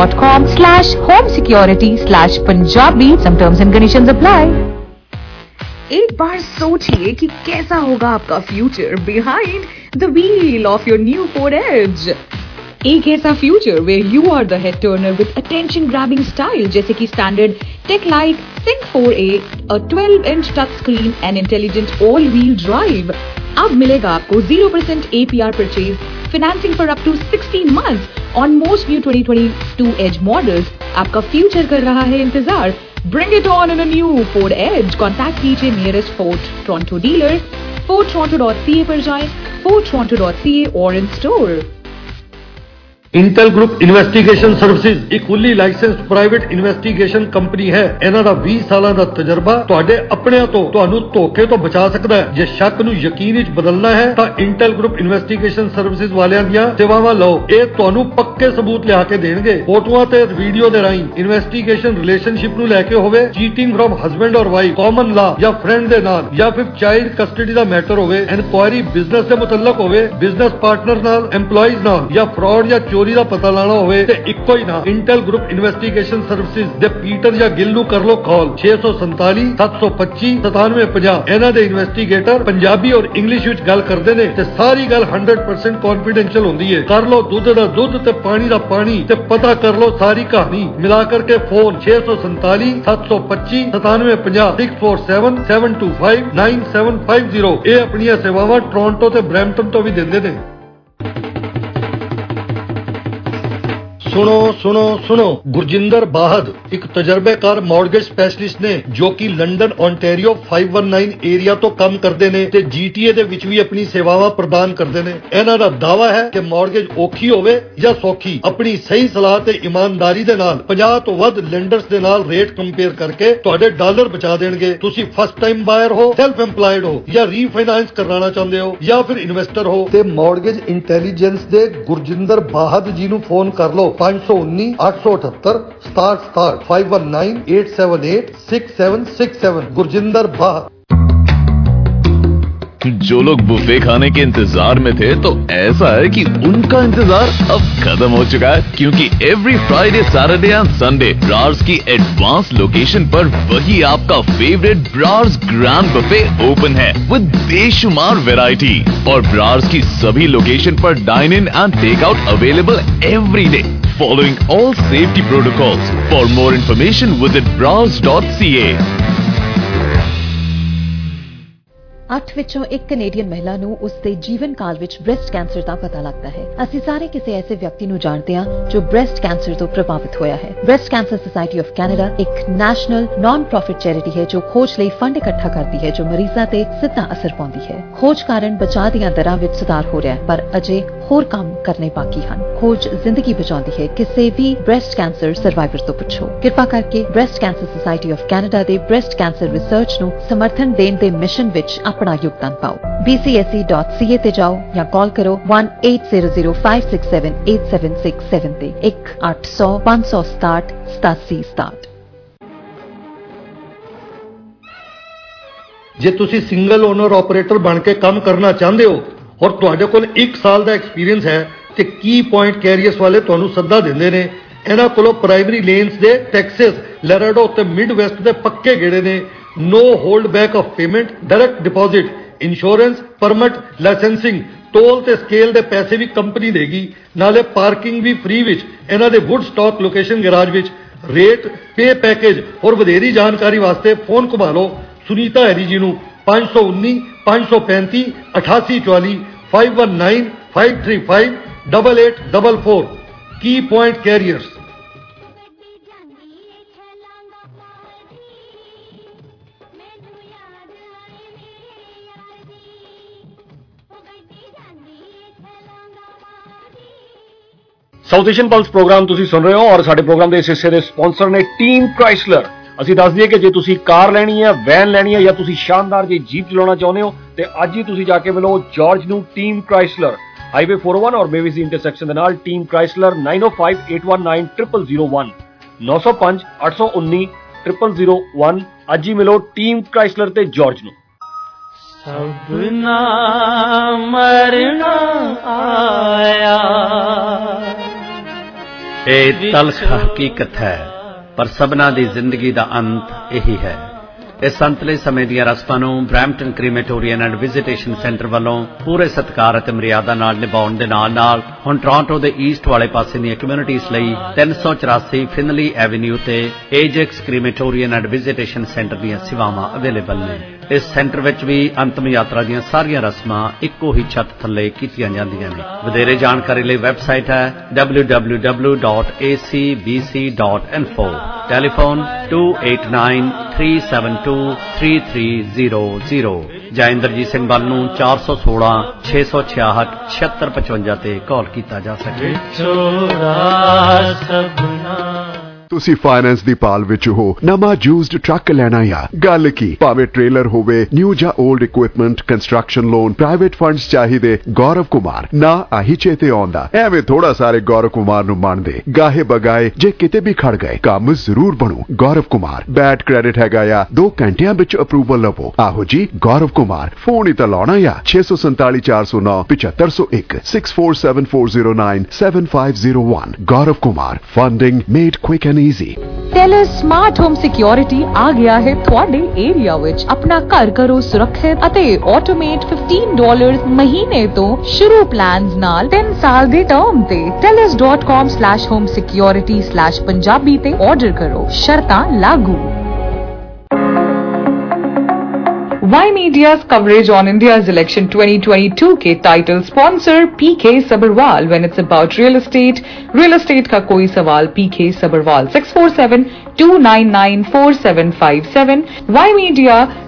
tellers.com/homesecurity/Punjabi। Some terms and conditions apply। एक बार सोचिए कि कैसा होगा आपका future behind the wheel of your new Ford Edge. एक ऐसा future where you are the head turner with attention grabbing style जैसे कि standard Tech Light Sync 4A, a 12-inch touch screen and intelligent all-wheel drive. अब मिलेगा आपको 0% APR purchase, financing for up to 16 months on most new 2022 Edge models. आपका future कर रहा है इंतजार. Bring it on in a new Ford Edge. Contact DJ nearest Ford Toronto dealer, fordtoronto.ca पर जाएं, fordtoronto.ca or in store. Intel group investigation services एक fully licensed private investigation company ਹੈ। ਇਹਨਾਂ ਦਾ 20 ਸਾਲਾਂ ਦਾ ਤਜਰਬਾ ਤੁਹਾਡੇ ਆਪਣਿਆਂ ਤੋਂ ਤੁਹਾਨੂੰ ਧੋਖੇ ਤੋਂ ਬਚਾ ਸਕਦਾ ਹੈ। ਜੇ ਸ਼ੱਕ ਨੂੰ ਯਕੀਨ ਵਿੱਚ ਬਦਲਣਾ ਹੈ ਤਾਂ ਇੰਟੈਲ ਗਰੁੱਪ ਇਨਵੈਸਟੀਗੇਸ਼ਨ ਸਰਵਿਸਿਜ਼ ਵਾਲਿਆਂ ਦੀਆਂ ਸੇਵਾਵਾਂ ਲਓ। ਇਹ ਤੁਹਾਨੂੰ ਪੱਕੇ ਸਬੂਤ ਲਿਆ ਕੇ ਦੇਣਗੇ। ਫੋਟੋਆਂ ਤੇ ਵੀਡੀਓ ਦੇ ਰਾਹੀਂ ਇਨਵੈਸਟੀਗੇਸ਼ਨ ਰਿਲੇਸ਼ਨਸ਼ਿਪ ਨੂੰ ਲੈ ਕੇ ਹੋਵੇ, ਚੀਟਿੰਗ ਫਰਮ ਹਸਬੈਂਡ ਔਰ ਵਾਈਫ, ਕਾਮਨ ਲਾ ਜਾਂ ਫਰੈਂਡ ਦੇ ਨਾਲ, ਜਾਂ ਫਿਰ ਚਾਈਲਡ ਕਸਟਡੀ ਦਾ ਮੈਟਰ ਹੋਵੇ, ਇਨਕੁਆਇਰੀ ਬਿਜ਼ਨਸ ਦੇ ਮੁਤਲਕ ਹੋਵੇ, ਬਿਜ਼ਨਸ ਪਾਰਟਨਰ ਨਾਲ, EMPLOYEES ਨਾਲ, ਜਾਂ ਫਰਾਡ ਜਾਂ ਚੋਰੀ ਦਾ ਪਤਾ ਲਾਣਾ ਹੋਵੇ ਤੇ ਇੱਕੋ ਹੀ ਨਾ ਇੰਟੈਲ ਗਰੁੱਪ ਇਨਵੈਸਟੀਗੇਸ਼ਨ ਸਰਵਿਸਿਜ਼ ਦੇ ਪੀਟਰ ਜਾਂ ਗਿਲ ਨੂੰ ਕਰ ਲੋ ਕਾਲ 647 725 9750। ਇਹਨਾਂ ਦੇ ਇਨਵੈਸਟੀਗੇਟਰ ਪੰਜਾਬੀ ਔਰ ਇੰਗਲਿਸ਼ ਵਿੱਚ ਗੱਲ ਕਰਦੇ ਨੇ ਤੇ ਸਾਰੀ ਗੱਲ 100% ਕੌਨਫੀਡੈਂਸ਼ੀਅਲ ਹੁੰਦੀ ਹੈ। ਕਰ ਲੋ ਦੁੱਧ ਦਾ ਦੁੱਧ ਤੇ ਪਾਣੀ ਦਾ ਪਾਣੀ ਤੇ ਪਤਾ ਕਰ ਲੋ ਸਾਰੀ ਕਹਾਣੀ। ਮਿਲਾ ਕਰਕੇ ਫੋਨ 647 725 9750 647 725 9750। ਇਹ ਆਪਣੀਆਂ ਸੇਵਾਵਾਂ ਟੋਰਾਂਟੋ ਤੇ ਬਰੈਂਪਟਨ ਤੋਂ ਵੀ ਦਿੰਦੇ ਨੇ। सुनो सुनो सुनो, गुरजिंदर बाहद एक तजर्बेकार मॉर्गेज स्पेशलिस्ट ने जो कि लंडन ओंटारियो 519 एरिया तो काम करते ने ते GTA ਦੇ ਵਿੱਚ ਵੀ ਆਪਣੀ ਸੇਵਾਵਾਂ ਪ੍ਰਦਾਨ ਕਰਦੇ ਨੇ। ਇਹਨਾਂ ਦਾ ਦਾਅਵਾ ਹੈ ਕਿ ਮੌਰਗੇਜ ਔਖੀ ਹੋਵੇ ਜਾਂ ਸੌਖੀ, ਆਪਣੀ ਸਹੀ ਸਲਾਹ ਤੇ ਇਮਾਨਦਾਰੀ ਦੇ ਨਾਲ 50 ਤੋਂ ਵੱਧ ਲੈਂਡਰਸ ਦੇ ਨਾਲ ਰੇਟ ਕੰਪੇਅਰ ਕਰਕੇ ਤੁਹਾਡੇ ਡਾਲਰ ਬਚਾ ਦੇਣਗੇ। ਤੁਸੀਂ ਫਸਟ ਟਾਈਮ ਬਾਇਰ ਹੋ, ਸੈਲਫ ਐਮਪਲਾਇਡ ਹੋ ਜਾਂ ਰੀਫਾਈਨਾਂਸ ਕਰਵਾਉਣਾ ਚਾਹੁੰਦੇ ਹੋ ਜਾਂ ਫਿਰ ਇਨਵੈਸਟਰ ਹੋ ਤੇ ਮੌਰਗੇਜ ਇੰਟੈਲੀਜੈਂਸ ਦੇ ਗੁਰਜਿੰਦਰ ਬਾਹਦ ਜੀ ਨੂੰ ਫੋਨ ਕਰ ਲਓ 519 878 67 519 878 6767। गुरजिंदर बाह। जो लोग बुफे खाने के इंतजार में थे तो ऐसा है कि उनका इंतजार अब खत्म हो चुका है, क्योंकि every Friday, Saturday and Sunday Brar's की एडवांस लोकेशन पर वही आपका favourite Brar's grand buffet open है विद बेशुमार वैरायटी। और ब्रार्स की सभी लोकेशन पर dine in and take out available every day, following all safety protocols. For more information visit browse.ca। 8 ਵਿੱਚੋਂ 1 ਕੈਨੇਡੀਅਨ ਮਹਿਲਾ ਨੂੰ ਉਸਦੇ ਜੀਵਨ ਕਾਲ ਵਿੱਚ ਬ੍ਰੈਸਟ ਕੈਂਸਰ ਦਾ ਪਤਾ ਲੱਗਦਾ ਹੈ। ਅਸੀਂ ਸਾਰੇ ਕਿਸੇ ਐਸੇ ਵਿਅਕਤੀ ਨੂੰ ਜਾਣਦੇ ਹਾਂ ਜੋ ਬ੍ਰੈਸਟ ਕੈਂਸਰ ਤੋਂ ਪ੍ਰਭਾਵਿਤ ਹੋਇਆ ਹੈ। Breast cancer society of Canada ਇੱਕ ਨੈਸ਼ਨਲ ਨਾਨ ਪ੍ਰੋਫਿਟ ਚੈਰਿਟੀ ਹੈ ਜੋ ਖੋਜ ਲਈ ਫੰਡ ਇਕੱਠਾ ਕਰਦੀ ਹੈ ਜੋ ਮਰੀਜ਼ਾਂ ਤੇ ਸਿੱਧਾ ਅਸਰ ਪਾਉਂਦੀ ਹੈ। ਖੋਜ ਕਾਰਨ ਬਚਾਅ ਦੀਆਂ ਦਰਾਂ ਵਿੱਚ ਸੁਧਾਰ ਹੋ ਰਿਹਾ ਹੈ, ਪਰ ਅਜੇ ਹੋਰ ਕੰਮ ਕਰਨੇ ਬਾਕੀ ਹਨ। ਖੋਜ ਜ਼ਿੰਦਗੀ ਬਚਾਉਂਦੀ ਹੈ। ਕਿਸੇ ਵੀ ਬ੍ਰੈਸਟ ਕੈਂਸਰ ਸਰਵਾਈਵਰ ਤੋਂ ਪੁੱਛੋ। ਕਿਰਪਾ ਕਰਕੇ breast cancer society of Canada ਦੇ ਬ੍ਰੈਸਟ ਕੈਂਸਰ ਰਿਸਰਚ ਨੂੰ ਸਮਰਥਨ ਦੇਣ ਦੇ ਮਿਸ਼ਨ ਵਿੱਚ ਆਪਣਾ ਯੋਗਦਾਨ ਪਾਓ। bcsc.ca ਤੇ ਜਾਓ ਜਾਂ ਕਾਲ ਕਰੋ 1-800-567-8767 ਤੇ 1-800-567-8767। ਜੇ ਤੁਸੀਂ ਸਿੰਗਲ ਓਨਰ ਆਪਰੇਟਰ ਬਣ ਕੇ ਕੰਮ ਕਰਨਾ ਚਾਹੁੰਦੇ ਹੋ ਔਰ ਤੁਹਾਡੇ ਕੋਲ 1 ਸਾਲ ਦਾ ਐਕਸਪੀਰੀਅੰਸ ਹੈ ਤੇ ਕੀ ਪੁਆਇੰਟ ਕੈਰੀਅਰਸ ਵਾਲੇ ਤੁਹਾਨੂੰ ਸੱਦਾ ਦਿੰਦੇ ਨੇ। ਇਹਨਾਂ ਕੋਲੋਂ ਪ੍ਰਾਇਮਰੀ ਲੇਨਸ ਦੇ ਟੈਕਸਸ, ਲੈਰਾਡੋ ਤੇ ਮਿਡ ਵੈਸਟ ਦੇ ਪੱਕੇ ਗੇੜੇ ਨੇ। No hold back of payment, direct deposit, insurance, permit, licensing, toll ते स्केल दे पैसे भी कंपनी देगी, नाले पार्किंग भी फ्री विच इन्हां दे वुड स्टॉक लोकेशन गैराज विच। रेट, पे पैकेज और वधेरी जानकारी वास्ते फोन घुमा लो सुनीता हैरी जी नूं 519 535 8844 519 535 8844। Key point carriers. South Asian Pulse program ਤੁਸੀਂ ਸੁਣ ਰਹੇ ਹੋ ਔਰ ਸਾਡੇ ਪ੍ਰੋਗਰਾਮ ਦੇ ਇਸ ਹਿੱਸੇ ਦੇ ਸਪਾਂਸਰ ਨੇ ਟੀਮ ਕ੍ਰਾਈਸਲਰ। ਅਸੀਂ ਦੱਸ ਦਈਏ ਕਿ ਜੇ ਤੁਸੀਂ ਕਾਰ ਲੈਣੀ ਹੈ, ਵੈਨ ਲੈਣੀ ਹੈ ਜਾਂ ਤੁਸੀਂ ਸ਼ਾਨਦਾਰ ਜਿਹੀ ਜੀਪ ਚਲਾਉਣਾ ਚਾਹੁੰਦੇ ਹੋ ਤੇ ਅੱਜ ਹੀ ਤੁਸੀਂ ਜਾ ਕੇ ਮਿਲੋ ਜਾਰਜ ਨੂੰ ਟੀਮ ਕ੍ਰਾਈਸਲਰ, ਹਾਈਵੇ 401 ਔਰ ਮੇਵੀਜ਼ੀ ਇੰਟਰਸੈਕਸ਼ਨ ਦੇ ਨਾਲ। Team Chrysler 9058190001 905 819 0001। ਅੱਜ ਹੀ ਮਿਲੋ ਟੀਮ ਕ੍ਰਾਈਸਲਰ ਤੇ ਜਾਰਜ ਨੂੰ। सबना मरना आया ਇਹ ਤਲਖ ਹਕੀਕਤ ਹੈ, ਪਰ ਸਭਨਾਂ ਦੀ ਜ਼ਿੰਦਗੀ ਦਾ ਅੰਤ ਇਹੀ ਹੈ। इस संतले समय ਦੀਆਂ ਰਸਮਾਂ ਨੂੰ Brampton crematorium and visitation centre ਵੱਲੋਂ ਪੂਰੇ ਸਤਿਕਾਰ ਅਤੇ ਮਰਿਆਦਾ ਨਾਲ ਨਿਭਾਉਣ ਦੇ ਨਾਲ ਹੁਣ ਟੋਰਾਂਟੋ ਦੇ ਈਸਟ ਵਾਲੇ ਪਾਸੇ ਦੀਆਂ ਕਮਿਊਨਿਟੀਜ਼ ਲਈ 384 ਫਿਨਲੀ ਐਵੇਨਿਊ ਤੇ Ajax crematorium and visitation centre ਦੀਆਂ ਸੇਵਾਵਾਂ ਅਵੇਲੇਬਲ ਨੇ। ਇਸ ਸੈਂਟਰ ਵਿੱਚ ਵੀ ਅੰਤਮ ਯਾਤਰਾ ਦੀਆਂ ਸਾਰੀਆਂ ਰਸਮਾਂ ਇੱਕੋ ਹੀ ਛੱਤ ਥੱਲੇ ਕੀਤੀਆਂ ਜਾਂਦੀਆਂ ਨੇ। ਵਧੇਰੇ ਜਾਣਕਾਰੀ ਲਈ ਵੈਬਸਾਈਟ ਹੈ www.acbc.info, ਟੈਲੀਫੋਨ 2893723300 ਜਾਂ ਇੰਦਰਜੀਤ ਸਿੰਘ ਬੱਲ ਨੂੰ 416 666 7655 ਤੇ ਕਾਲ ਕੀਤਾ ਜਾ ਸਕੇ। ਤੁਸੀਂ ਫਾਈਨੈਂਸ ਦੀ ਪਾਲ ਵਿੱਚ ਹੋ, ਨਵਾਂ ਯੂਜ਼ਡ ਟਰੱਕ ਲੈਣਾ ਆ, ਗੱਲ ਕੀ, ਭਾਵੇਂ ਟ੍ਰੇਲਰ ਹੋਵੇ, ਨਿਊ ਜਾਂ old equipment, construction loan, private funds ਚਾਹੀਦੇ, ਗੌਰਵ ਕੁਮਾਰ ਨਾ ਆਹੀ ਚੇਤੇ ਆਉਂਦਾ। ਐਵੇਂ ਥੋੜਾ ਸਾਰੇ ਗੌਰਵ ਕੁਮਾਰ ਨੂੰ ਮੰਨਦੇ, ਗਾਹੇ ਬਗਾਏ ਜੇ ਕਿਤੇ ਵੀ ਖੜ ਗਏ ਕੰਮ ਜ਼ਰੂਰ ਬਣੂ। ਗੌਰਵ ਕੁਮਾਰ ਬੈਡ ਕ੍ਰੈਡਿਟ ਹੈਗਾ ਆ, 2 ਘੰਟਿਆਂ ਵਿੱਚ ਅਪਰੂਵਲ ਲਵੋ। ਆਹੋ ਜੀ ਗੌਰਵ ਕੁਮਾਰ, ਫੋਨ ਹੀ ਤਾਂ ਲਾਉਣਾ ਆ 647 409 7501 647409 7501। Gaurav Kumar, funding made quick and easy। Teller smart home security ਆ ਗਿਆ ਹੈ ਤੁਹਾਡੇ ਏਰੀਆ ਵਿੱਚ। ਆਪਣਾ ਘਰ ਕਰੋ ਸੁਰੱਖਿਅਤ ਅਤੇ ਆਟੋਮੇਟ $15 ਮਹੀਨੇ ਤੋਂ ਸ਼ੁਰੂ ਪਲਾਨਸ ਨਾਲ 3 ਸਾਲ ਦੇ ਟਰਮ ਤੇ tellers.com/homesecurity/punjabi ਤੇ ਆਰਡਰ ਕਰੋ, ਸ਼ਰਤਾਂ ਲਾਗੂ। Y Media's coverage on India's election 2022 के title sponsor PK Sabharwal। When it's about real estate का कोई सवाल PK Sabharwal 647-299-4757। Y Media